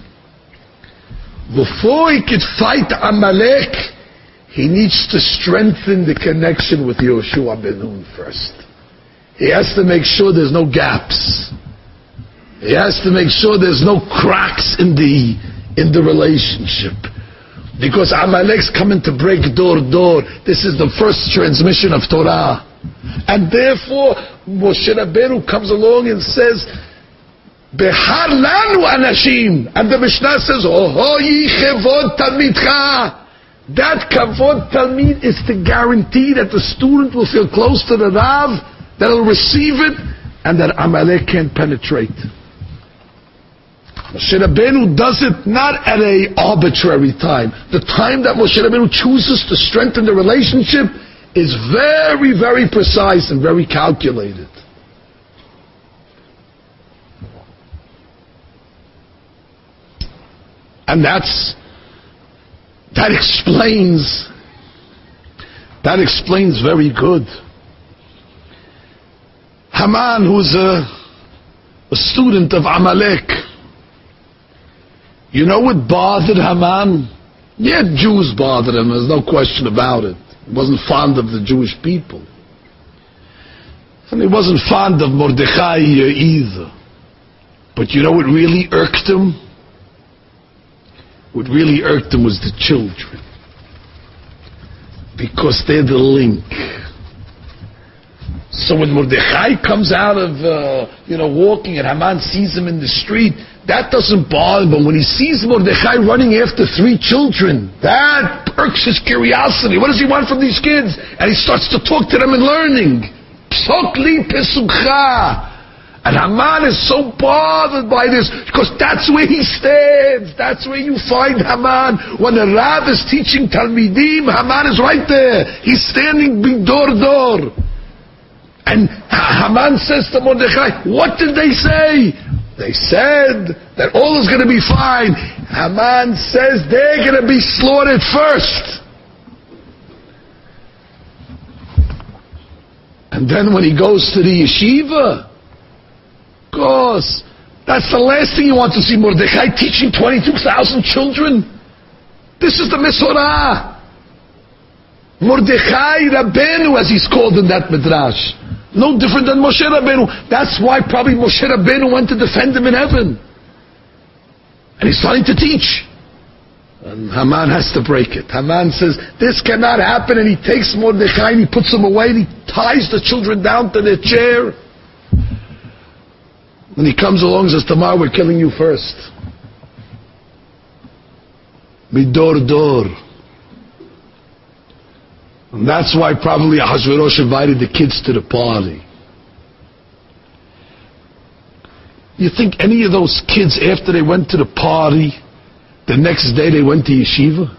before he could fight Amalek, he needs to strengthen the connection with Yoshua ben Nun first. He has to make sure there's no gaps. He has to make sure there's no cracks in the relationship. Because Amalek's coming to break Dor. This is the first transmission of Torah. And therefore, Moshe Rabbeinu comes along and says, Behar lanu anashim. And the Mishnah says, Ohoyi chevod talmidcha. That kavod talmid is to guarantee that the student will feel close to the Rav, that he'll receive it, and that Amalek can't penetrate. Moshe Rabbeinu does it not at an arbitrary time. The time that Moshe Rabbeinu chooses to strengthen the relationship is very, very precise and very calculated. And that's That explains very good. Haman, who's a student of Amalek, you know what bothered Haman? Yeah, Jews bothered him, there's no question about it. He wasn't fond of the Jewish people. And he wasn't fond of Mordechai either. But you know what really irked him? What really irked him was the children. Because they're the link. So when Mordechai comes out of, walking and Haman sees him in the street, that doesn't bother him. But when he sees Mordechai running after 3 children, that irks his curiosity. What does he want from these kids? And he starts to talk to them and learning. Psok li pesukha. And Haman is so bothered by this because that's where he stands. That's where you find Haman. When the Rav is teaching Talmidim, Haman is right there. He's standing bidor dor. And Haman says to Mordechai, what did they say? They said that all is going to be fine. Haman says they're going to be slaughtered first. And then when he goes to the yeshiva, of course, that's the last thing you want to see Mordechai teaching 22,000 children. This is the Mesorah. Mordechai Rabbeinu, as he's called in that Midrash. No different than Moshe Rabbeinu. That's why probably Moshe Rabbeinu went to defend him in heaven. And he's starting to teach. And Haman has to break it. Haman says, this cannot happen, and he takes Mordechai and he puts him away and he ties the children down to their chair. When he comes along and says, tomorrow we're killing you first. Midor dor. And that's why probably Ahasuerus invited the kids to the party. You think any of those kids, after they went to the party, the next day they went to yeshiva?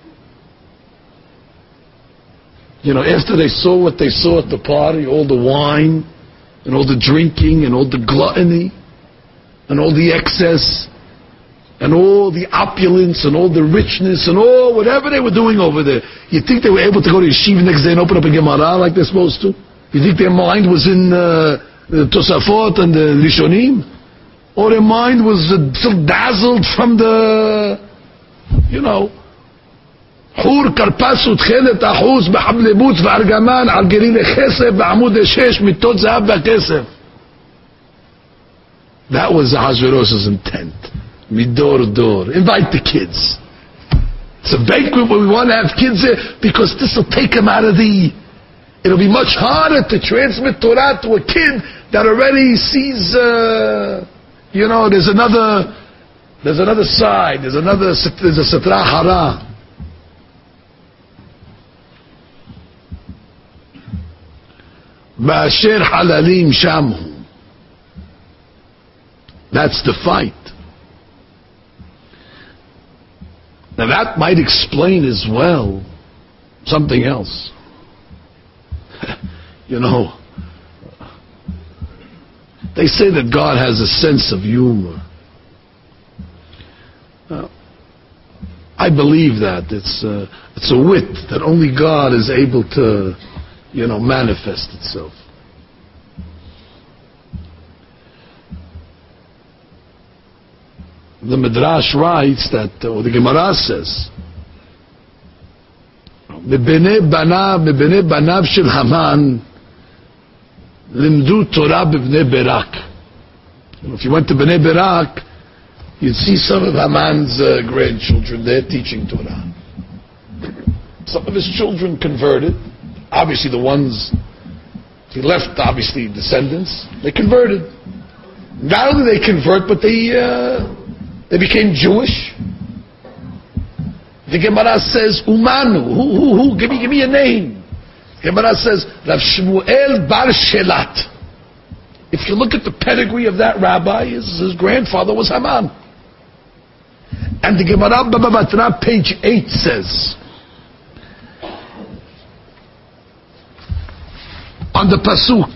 After they saw what they saw at the party, all the wine, and all the drinking, and all the gluttony, and all the excess, and all the opulence, and all the richness, and all whatever they were doing over there, you think they were able to go to yeshiva next day and open up a Gemara like they're supposed to? You think their mind was in the Tosafot and the Rishonim? Or their mind was still dazzled from the, حور كرباس وتخيلت أحوز بحبل بوت وأرجمان على الجرين خسف بعمود الشيش ميتوت ذهب بكسف. That was Ahasuerus' intent. Midor dor. Invite the kids. It's a banquet where we want to have kids there because this will take them out of the... It'll be much harder to transmit Torah to a kid that already sees, there's another side, there's a Satra Hara. Ba'asher halalim shamhu. That's the fight. Now that might explain as well something else. They say that God has a sense of humor. I believe that. It's a wit that only God is able to, manifest itself. The Midrash writes that, or the Gemara says, מבני בניו של המן לימדו תורה בבני ברק. If you went to Bnei Barak, you'd see some of Haman's grandchildren there teaching Torah. Some of his children converted. Obviously the ones he left, obviously descendants, they converted. Not only they convert, but they became Jewish. The Gemara says, Umanu, who? Give me a name. The Gemara says, Rav Shmuel Bar Shelat. If you look at the pedigree of that rabbi, his grandfather was Haman. And the Gemara Baba Batra, page 8 says, on the Pasuk,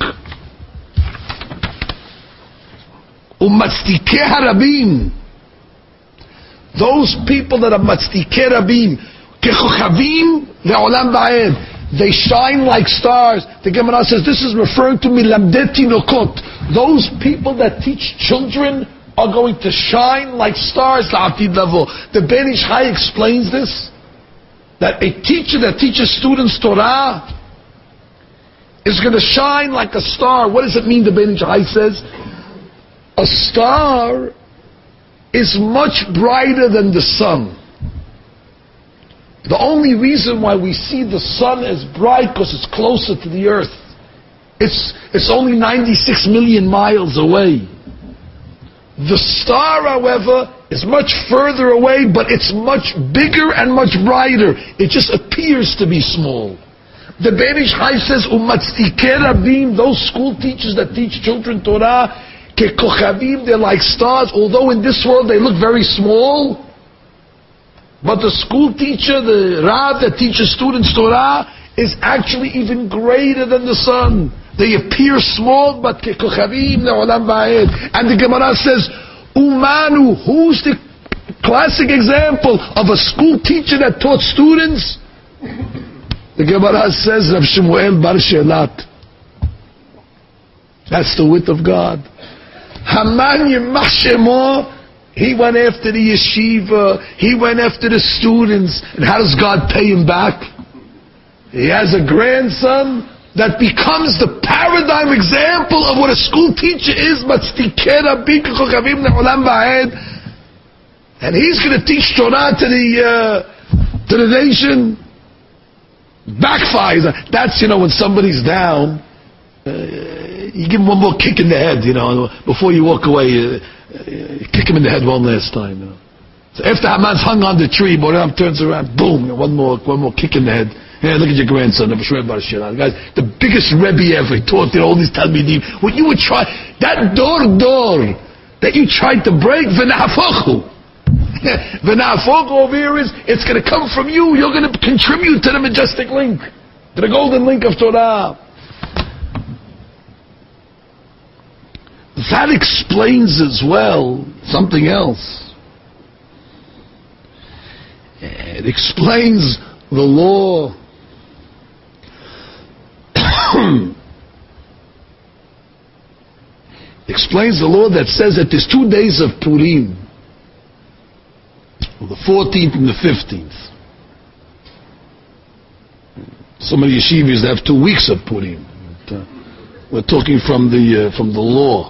Umatztikei harabim, those people that are Matztikei Rabim, Kechochavim le'olam ba'ed. They shine like stars. The Gemara says this is referring to milamdei tinokot. Those people that teach children are going to shine like stars la'atid lavo. The Ben Ish Chai explains this, that a teacher that teaches students Torah is going to shine like a star. What does it mean? The Ben Ish Chai says a star is much brighter than the sun. The only reason why we see the sun as bright because it's closer to the earth. It's only 96 million miles away. The star, however, is much further away, but it's much bigger and much brighter. It just appears to be small. The Ben Ish Chai says, Umatztikei Rabim, those school teachers that teach children Torah, Kekochavim, they're like stars, although in this world they look very small. But the school teacher, the Rav that teaches students Torah, is actually even greater than the sun. They appear small, but kekochavim le'olam ba'ed. And the Gemara says, Umanu, who's the classic example of a school teacher that taught students? The Gemara says, Rav Shemuel bar Shelat. That's the wit of God. Haman Yimach Shemo. He went after the yeshiva. He went after the students. And how does God pay him back? He has a grandson that becomes the paradigm example of what a school teacher is. And he's going to teach Torah to the nation. Backfires. That's, when somebody's down, you give him one more kick in the head, before you walk away. Kick him in the head one last time. So after Haman's hung on the tree, Boram turns around, boom, one more kick in the head. Yeah, look at your grandson, Guys, the biggest Rebbe ever. He taught all these Talmidim. What you would try, that door that you tried to break, v'na'afochu. V'na'afochu over here is, it's going to come from you. You're going to contribute to the majestic link, to the golden link of Torah. That explains as well something else. It explains the law. It explains the law that says that there's 2 days of Purim, the 14th and the 15th. So many yeshivas have 2 weeks of Purim. We're talking from the law.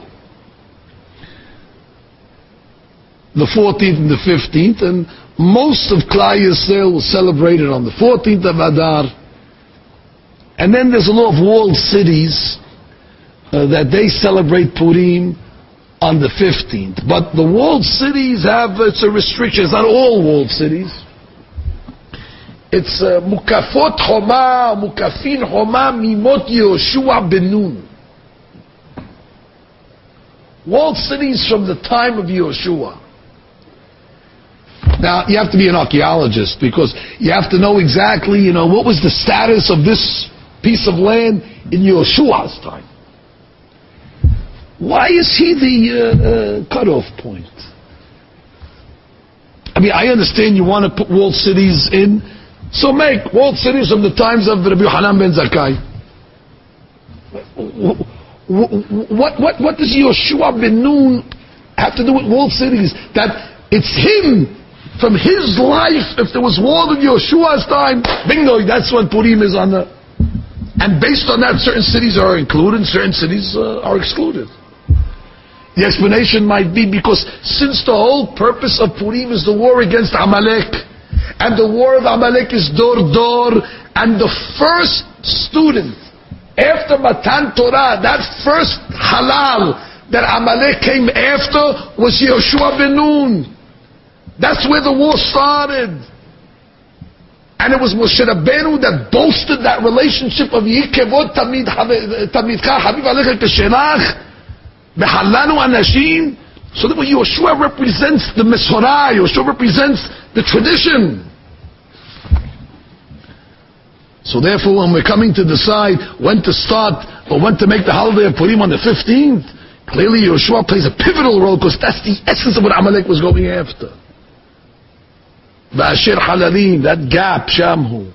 The 14th and the 15th, and most of Klal Yisrael will celebrate it on the 14th of Adar. And then there's a lot of walled cities that they celebrate Purim on the 15th. But the walled cities it's a restriction. It's not all walled cities. It's Mukafot Choma, Mukafin Choma, Mimot Yehoshua ben Nun. Walled cities from the time of Yehoshua. Now, you have to be an archaeologist because you have to know exactly, what was the status of this piece of land in Yeshua's time. Why is he the cutoff point? I mean, I understand you want to put walled cities in, so make walled cities from the times of Rabbi Yochanan ben Zakkai. What does Yehoshua ben Nun have to do with walled cities? That it's him. From his life, if there was war in Yeshua's time, bingo, that's when Purim is on the... And based on that, certain cities are included, certain cities are excluded. The explanation might be because since the whole purpose of Purim is the war against Amalek, and the war of Amalek is Dor, and the first student, after Matan Torah, that first halal that Amalek came after was Yehoshua ben Nun. That's where the war started. And it was Moshe Rabbeinu that bolstered that relationship of Yikevod Tamidcha Habib Alecha Keshelach Behalanu Anashim. So that when Yehoshua represents the Mesorah, Yehoshua represents the tradition. So therefore, when we're coming to decide when to start or when to make the holiday of Purim on the 15th, clearly Yehoshua plays a pivotal role because that's the essence of what Amalek was going after. V'asher halalim, that gap, shamhu.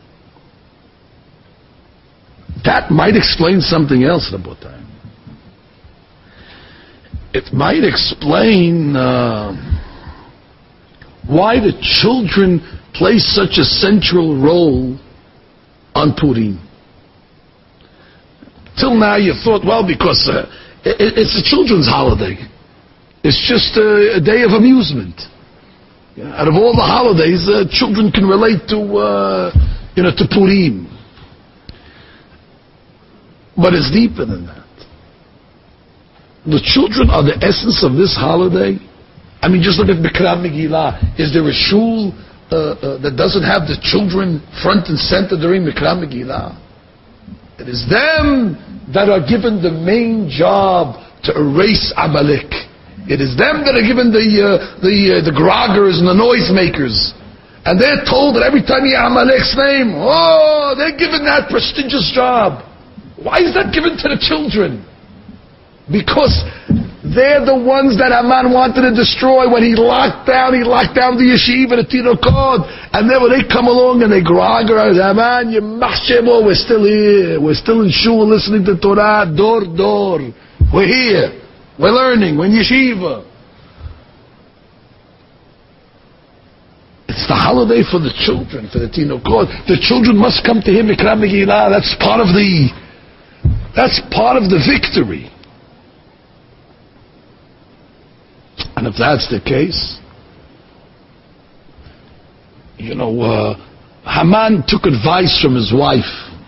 That might explain something else, Rabotai. It might explain why the children play such a central role on Purim. Till now you thought, well, because it's a children's holiday. It's just a day of amusement. Out of all the holidays, children can relate to Purim. But it's deeper than that. The children are the essence of this holiday. I mean, just look at Mikra Megillah. Is there a shul that doesn't have the children front and center during Mikra Megillah? It is them that are given the main job to erase Amalek. It is them that are given the groggers and the noisemakers. And they're told that every time you hear Amalek's name, they're given that prestigious job. Why is that given to the children? Because they're the ones that Haman wanted to destroy when he locked down the yeshiva, the Tinokot. And then when they come along and they grog around, Haman, you machshemo, we're still here. We're still in shul listening to Torah, dor. We're here. We're learning. We're in yeshiva. It's the holiday for the children, for the Tinokot. The children must come to him, Mikra Megillah. That's part of the victory. And if that's the case, Haman took advice from his wife.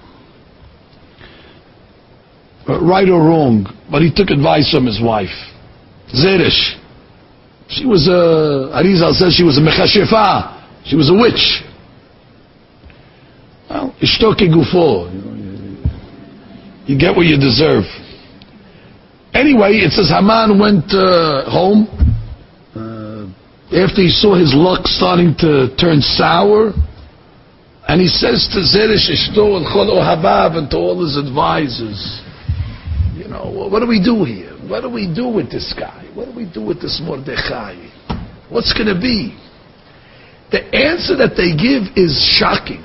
Right or wrong, but he took advice from his wife. Zeresh. She was Arizal says she was a mechashefa. She was a witch. Well, ishto kegufo. You get what you deserve. Anyway, it says Haman went home after he saw his luck starting to turn sour, and he says to Zeresh Ishto and Chol Ohabav and to all his advisors, what do we do here? What do we do with this guy? What do we do with this Mordechai? What's going to be? The answer that they give is shocking.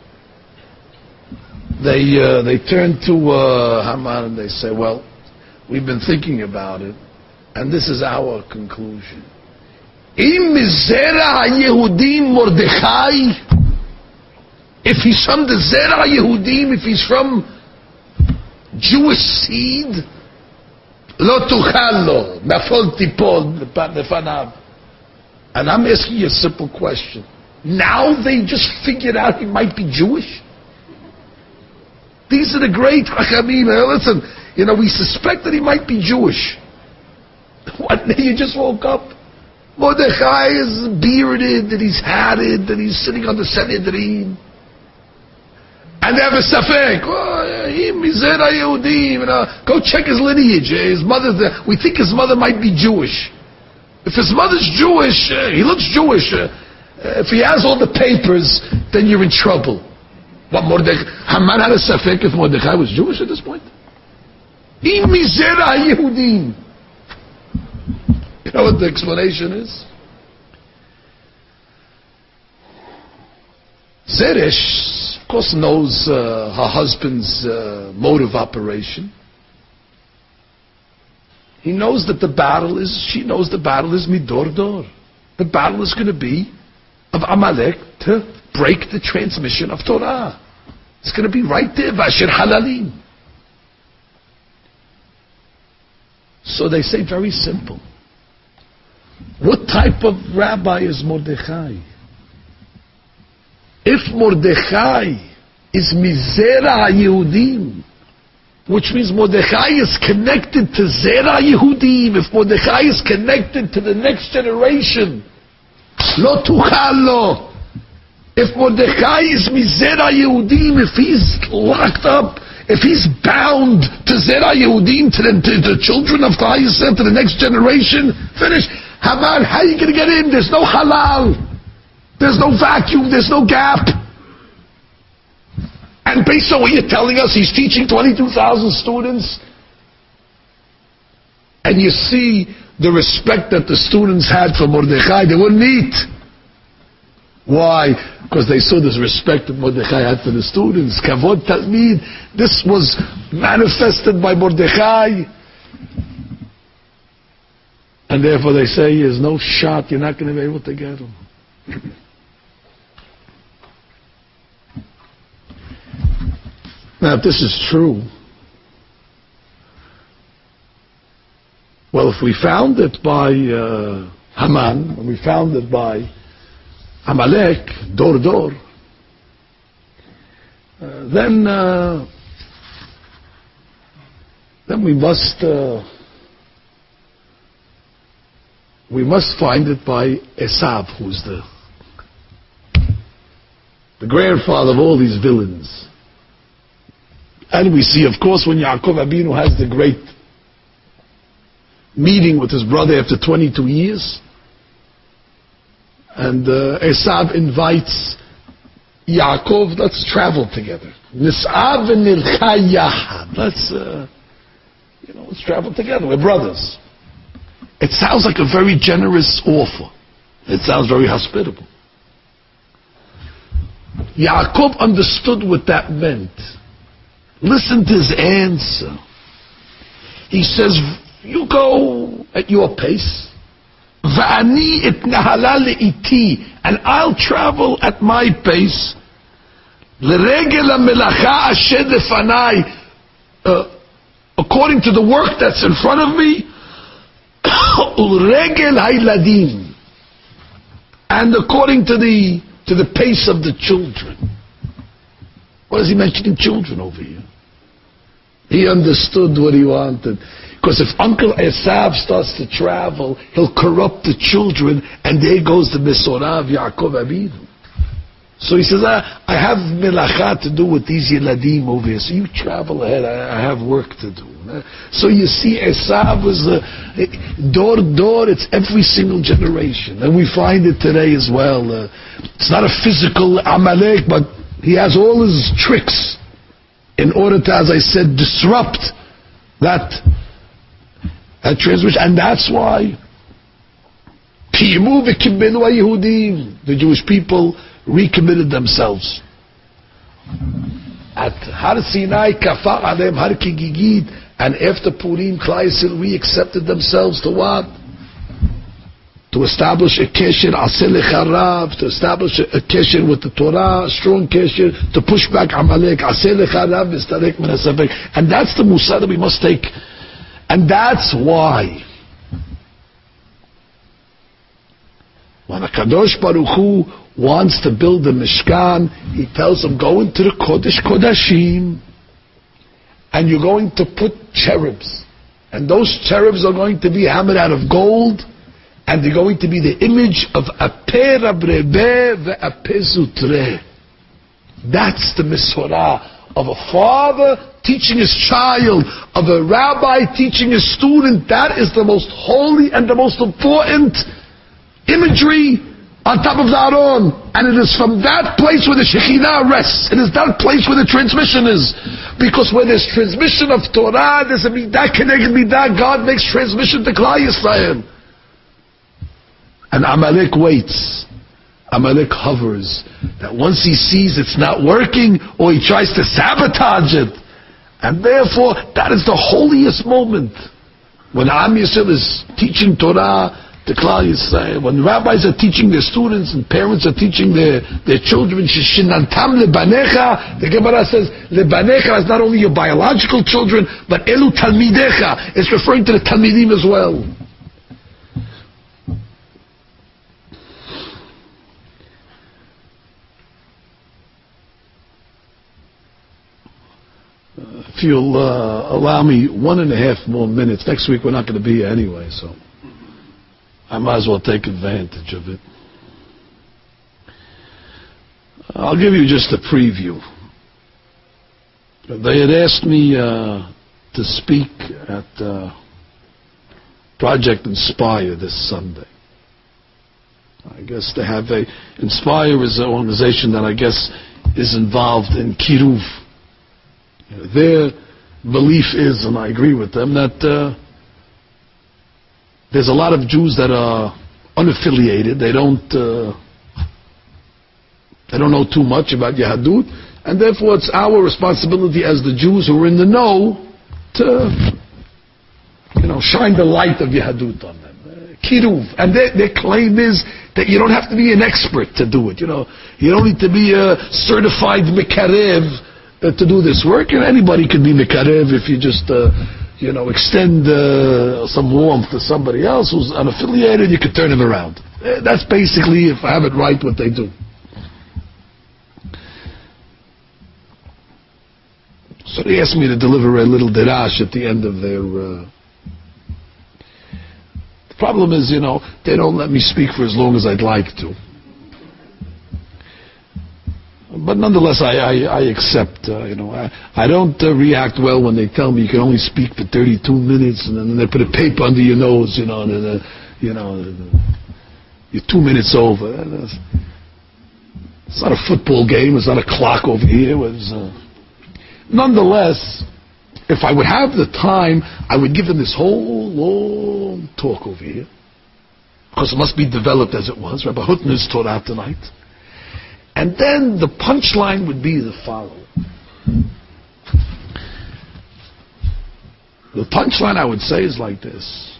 They turn to Haman and they say, well, we've been thinking about it, and this is our conclusion. Im Zera HaYehudim Mordechai, if he's from the Zera HaYehudim, if he's from Jewish seed, Lo tuchal lo, nafol tipol lefanav. And I'm asking you a simple question. Now they just figured out he might be Jewish? These are the great Chachamim. Listen, we suspect that he might be Jewish. What? You just woke up. Mordechai is bearded, that he's hatted, that he's sitting on the Sanhedrin. And they have a safek. Go check his lineage. His mother. We think his mother might be Jewish. If his mother's Jewish, he looks Jewish. If he has all the papers, then you're in trouble. What, Mordechai? Haman had a safek if Mordechai was Jewish at this point? You know what the explanation is? Zeresh, of course, knows her husband's mode of operation. She knows the battle is midor dor. The battle is going to be of Amalek to break the transmission of Torah. It's going to be right there, Vasher Halalim. So they say very simple. What type of rabbi is Mordechai? If Mordechai is Mizera HaYehudim, which means Mordechai is connected to Zera Yehudim, if Mordechai is connected to the next generation, Lo tuchal lo. If Mordechai is Mizera Yehudim, if he's locked up, if he's bound to Zera Yehudim, to the children of Klal Yisrael, to the next generation, finish. Haman, how are you going to get in? There's no halal. There's no vacuum. There's no gap. And based on what you're telling us, he's teaching 22,000 students. And you see the respect that the students had for Mordechai. They wouldn't eat. Why? Because they saw this respect that Mordechai had for the students. Kavod Talmid. This was manifested by Mordechai. And therefore they say, there's no shot, you're not going to be able to get him. Now, if this is true, well, if we found it by Haman, and we found it by Amalek, Dor, then we must find it by Esav, who's the grandfather of all these villains. And we see, of course, when Yaakov Abinu has the great meeting with his brother after 22 years, and Esav invites Yaakov, let's travel together. Nis'av v'nilcha yachad. Let's travel together. We're brothers. It sounds like a very generous offer. It sounds very hospitable. Yaakov understood what that meant. Listen to his answer. He says, you go at your pace. Va'ani itnahala le'iti, and I'll travel at my pace. L'regel ha'melacha asher lefanai, according to the work that's in front of me. Ulregel ha'iladim, and according to the pace of the children. What is he mentioning children over here? He understood what he wanted. Because if Uncle Esav starts to travel, he'll corrupt the children, and there goes the Mesorav Yaakov Abinu. So he says, I have melacha to do with these Yeladim over here, so you travel ahead, I have work to do. So you see, Esav was door, it's every single generation. And we find it today as well. It's not a physical Amalek, but he has all his tricks in order to, as I said, disrupt that transmission. And that's why the Jewish people recommitted themselves. At Har Sinai, Kafar Alem Har Kigigid, and after Purim, Klal Yisrael re-accepted themselves to what? To establish a kesher, Aseh Lecharav, to establish a kesher with the Torah, a strong kesher, to push back Amalek, Aseh Lecharav, Mistarek Min HaSafek. And that's the Musar that we must take. And that's why when HaKadosh Baruch Hu wants to build the Mishkan, he tells them, go into the Kodesh Kodashim, and you're going to put cherubs. And those cherubs are going to be hammered out of gold, and they're going to be the image of Apeh Rabrebe ve'Apeh Zutre. That's the Mesorah of a father teaching his child, of a rabbi teaching his student. That is the most holy and the most important imagery on top of the Aron. And it is from that place where the Shekhinah rests. It is that place where the transmission is. Because when there's transmission of Torah, there's a midah keneged midah. God makes transmission to Klal Yisrael. And Amalek waits. Amalek hovers. That once he sees it's not working, or he tries to sabotage it. And therefore, that is the holiest moment. When Am Yisrael is teaching Torah to Klal Yisrael, when rabbis are teaching their students and parents are teaching their children, Shishinantam lebanecha, the Gemara says, lebanecha is not only your biological children, but elu talmidecha. It's referring to the talmidim as well. If you'll allow me 1.5 more minutes. Next week we're not going to be here anyway, so I might as well take advantage of it. I'll give you just a preview. They had asked me to speak at Project Inspire this Sunday. I guess they have Inspire is an organization that I guess is involved in Kiruv. Their belief is, and I agree with them, that there's a lot of Jews that are unaffiliated. They don't They don't know too much about Yahadut, and therefore it's our responsibility as the Jews who are in the know to, shine the light of Yahadut on them. Kiruv. And their claim is that you don't have to be an expert to do it. You don't need to be a certified Mekarev to do this work. And anybody can be Mekarev if you just, extend some warmth to somebody else who's unaffiliated. You can turn him around. That's basically, if I have it right, what they do. So they asked me to deliver a little derash at the end of their... The problem is, they don't let me speak for as long as I'd like to. But nonetheless, I accept, I don't react well when they tell me you can only speak for 32 minutes, and then they put a paper under your nose, and you're 2 minutes over. It's not a football game, it's not a clock over here. Nonetheless, if I would have the time, I would give them this whole long talk over here, because it must be developed as it was. Rabbi Hutner's taught out tonight. And then the punchline would be the following. The punchline I would say is like this.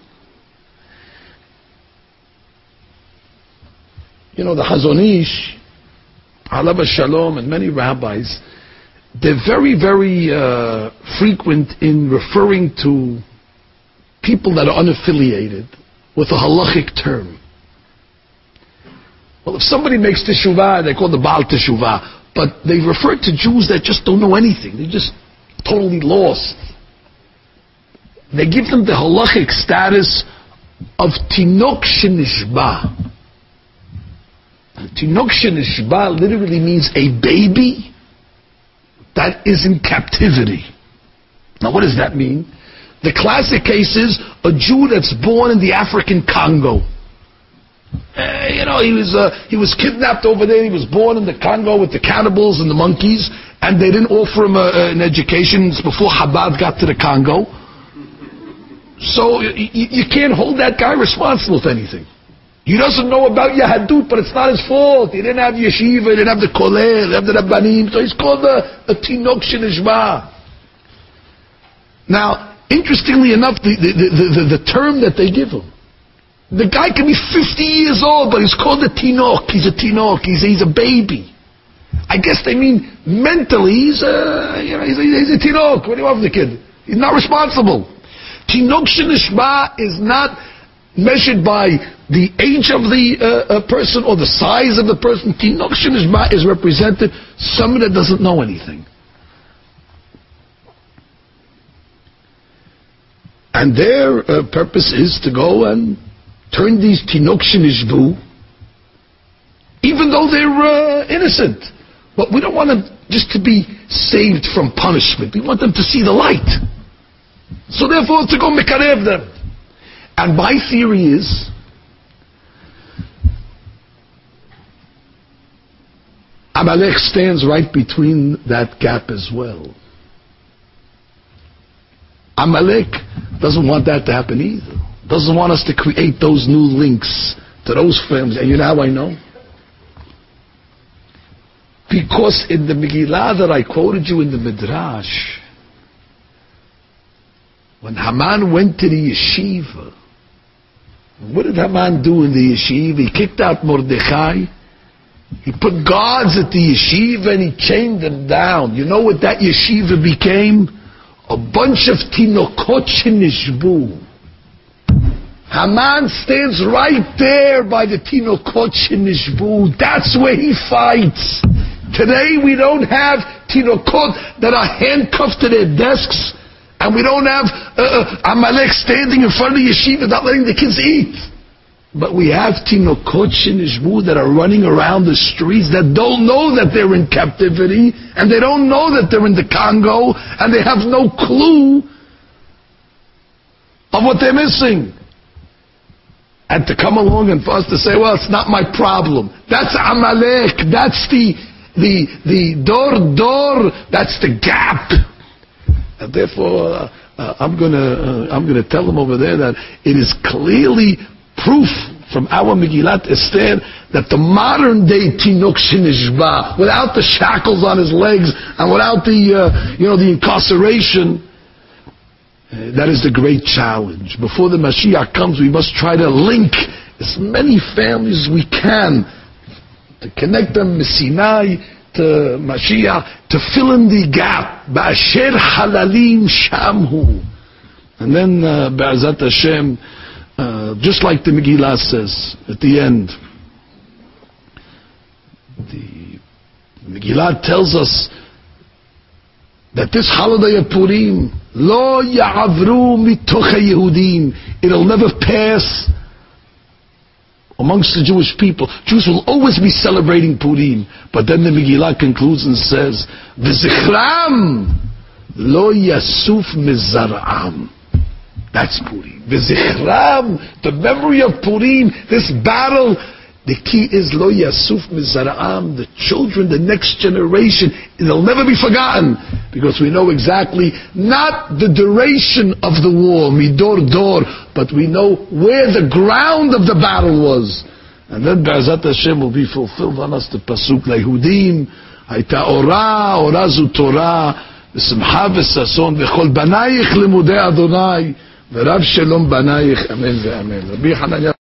The Chazon Ish, Alav Shalom, and many rabbis, they're very, very frequent in referring to people that are unaffiliated with a halachic term. Well, if somebody makes teshuvah, they call the Baal teshuvah, but they refer to Jews that just don't know anything. They're just totally lost. They give them the halachic status of tinok shenishba. Tinok shenishba literally means a baby that is in captivity. Now what does that mean? The classic case is a Jew that's born in the African Congo. He was kidnapped over there. He was born in the Congo with the cannibals and the monkeys, and they didn't offer him an education. It's before Chabad got to the Congo. So you can't hold that guy responsible for anything. He doesn't know about Yahadut, but it's not his fault. He didn't have yeshiva, he didn't have the kolel, he didn't have the rabbanim, so he's called a tinok shenishba. Now, interestingly enough, the term that they give him, the guy can be 50 years old, but he's called a tinok. He's a tinok. He's a baby. I guess they mean mentally he's a tinok. What do you want from the kid? He's not responsible. Tinok shenishba is not measured by the age of the person or the size of the person. Tinok shenishba is represented someone that doesn't know anything. And their purpose is to go and turn these tinok shenishbu, even though they're innocent. But we don't want them just to be saved from punishment. We want them to see the light. So therefore, to go mekarev them. And my theory is, Amalek stands right between that gap as well. Amalek doesn't want that to happen either. Doesn't want us to create those new links to those families. And you know how I know? Because in the Megillah that I quoted you in the Midrash, when Haman went to the yeshiva, what did Haman do in the yeshiva? He kicked out Mordechai. He put guards at the yeshiva and he chained them down. You know what that yeshiva became? A bunch of tinokot shenishbu. Haman stands right there by the tinokot shenishbu. That's where he fights. Today we don't have tinokot that are handcuffed to their desks, and we don't have Amalek standing in front of the yeshiva not letting the kids eat. But we have tinokot shenishbu that are running around the streets that don't know that they're in captivity, and they don't know that they're in the Congo, and they have no clue of what they're missing. And to come along and for us to say, well, it's not my problem. That's Amalek. That's the dor, that's the gap. And therefore, I'm gonna tell them over there that it is clearly proof from our Megillat Esther that the modern day Tinok Shinishba, without the shackles on his legs and without the incarceration, that is the great challenge. Before the Mashiach comes, we must try to link as many families as we can to connect them to Sinai, to Mashiach, to fill in the gap. Ba'asher halalim shamhu. And then, Be'ezat Hashem, just like the Megillah says at the end, the Megillah tells us that this holiday of Purim, lo ya'avru mitoch Yehudim, it'll never pass amongst the Jewish people. Jews will always be celebrating Purim. But then the Megillah concludes and says, v'zichram lo yasuf mizar'am. That's Purim. V'zichram, the memory of Purim, this battle. The key is lo yasuf mizara'am, the children, the next generation. It'll never be forgotten, because we know exactly not the duration of the war, midor dor, but we know where the ground of the battle was. And then Be'ezat Hashem will be fulfilled on us the pasuk Lehudim, Hayta ora zu Torah, v'simcha v'sason v'chol banayich limudei Adonai, v'rav shalom banayich, amen ve'amen.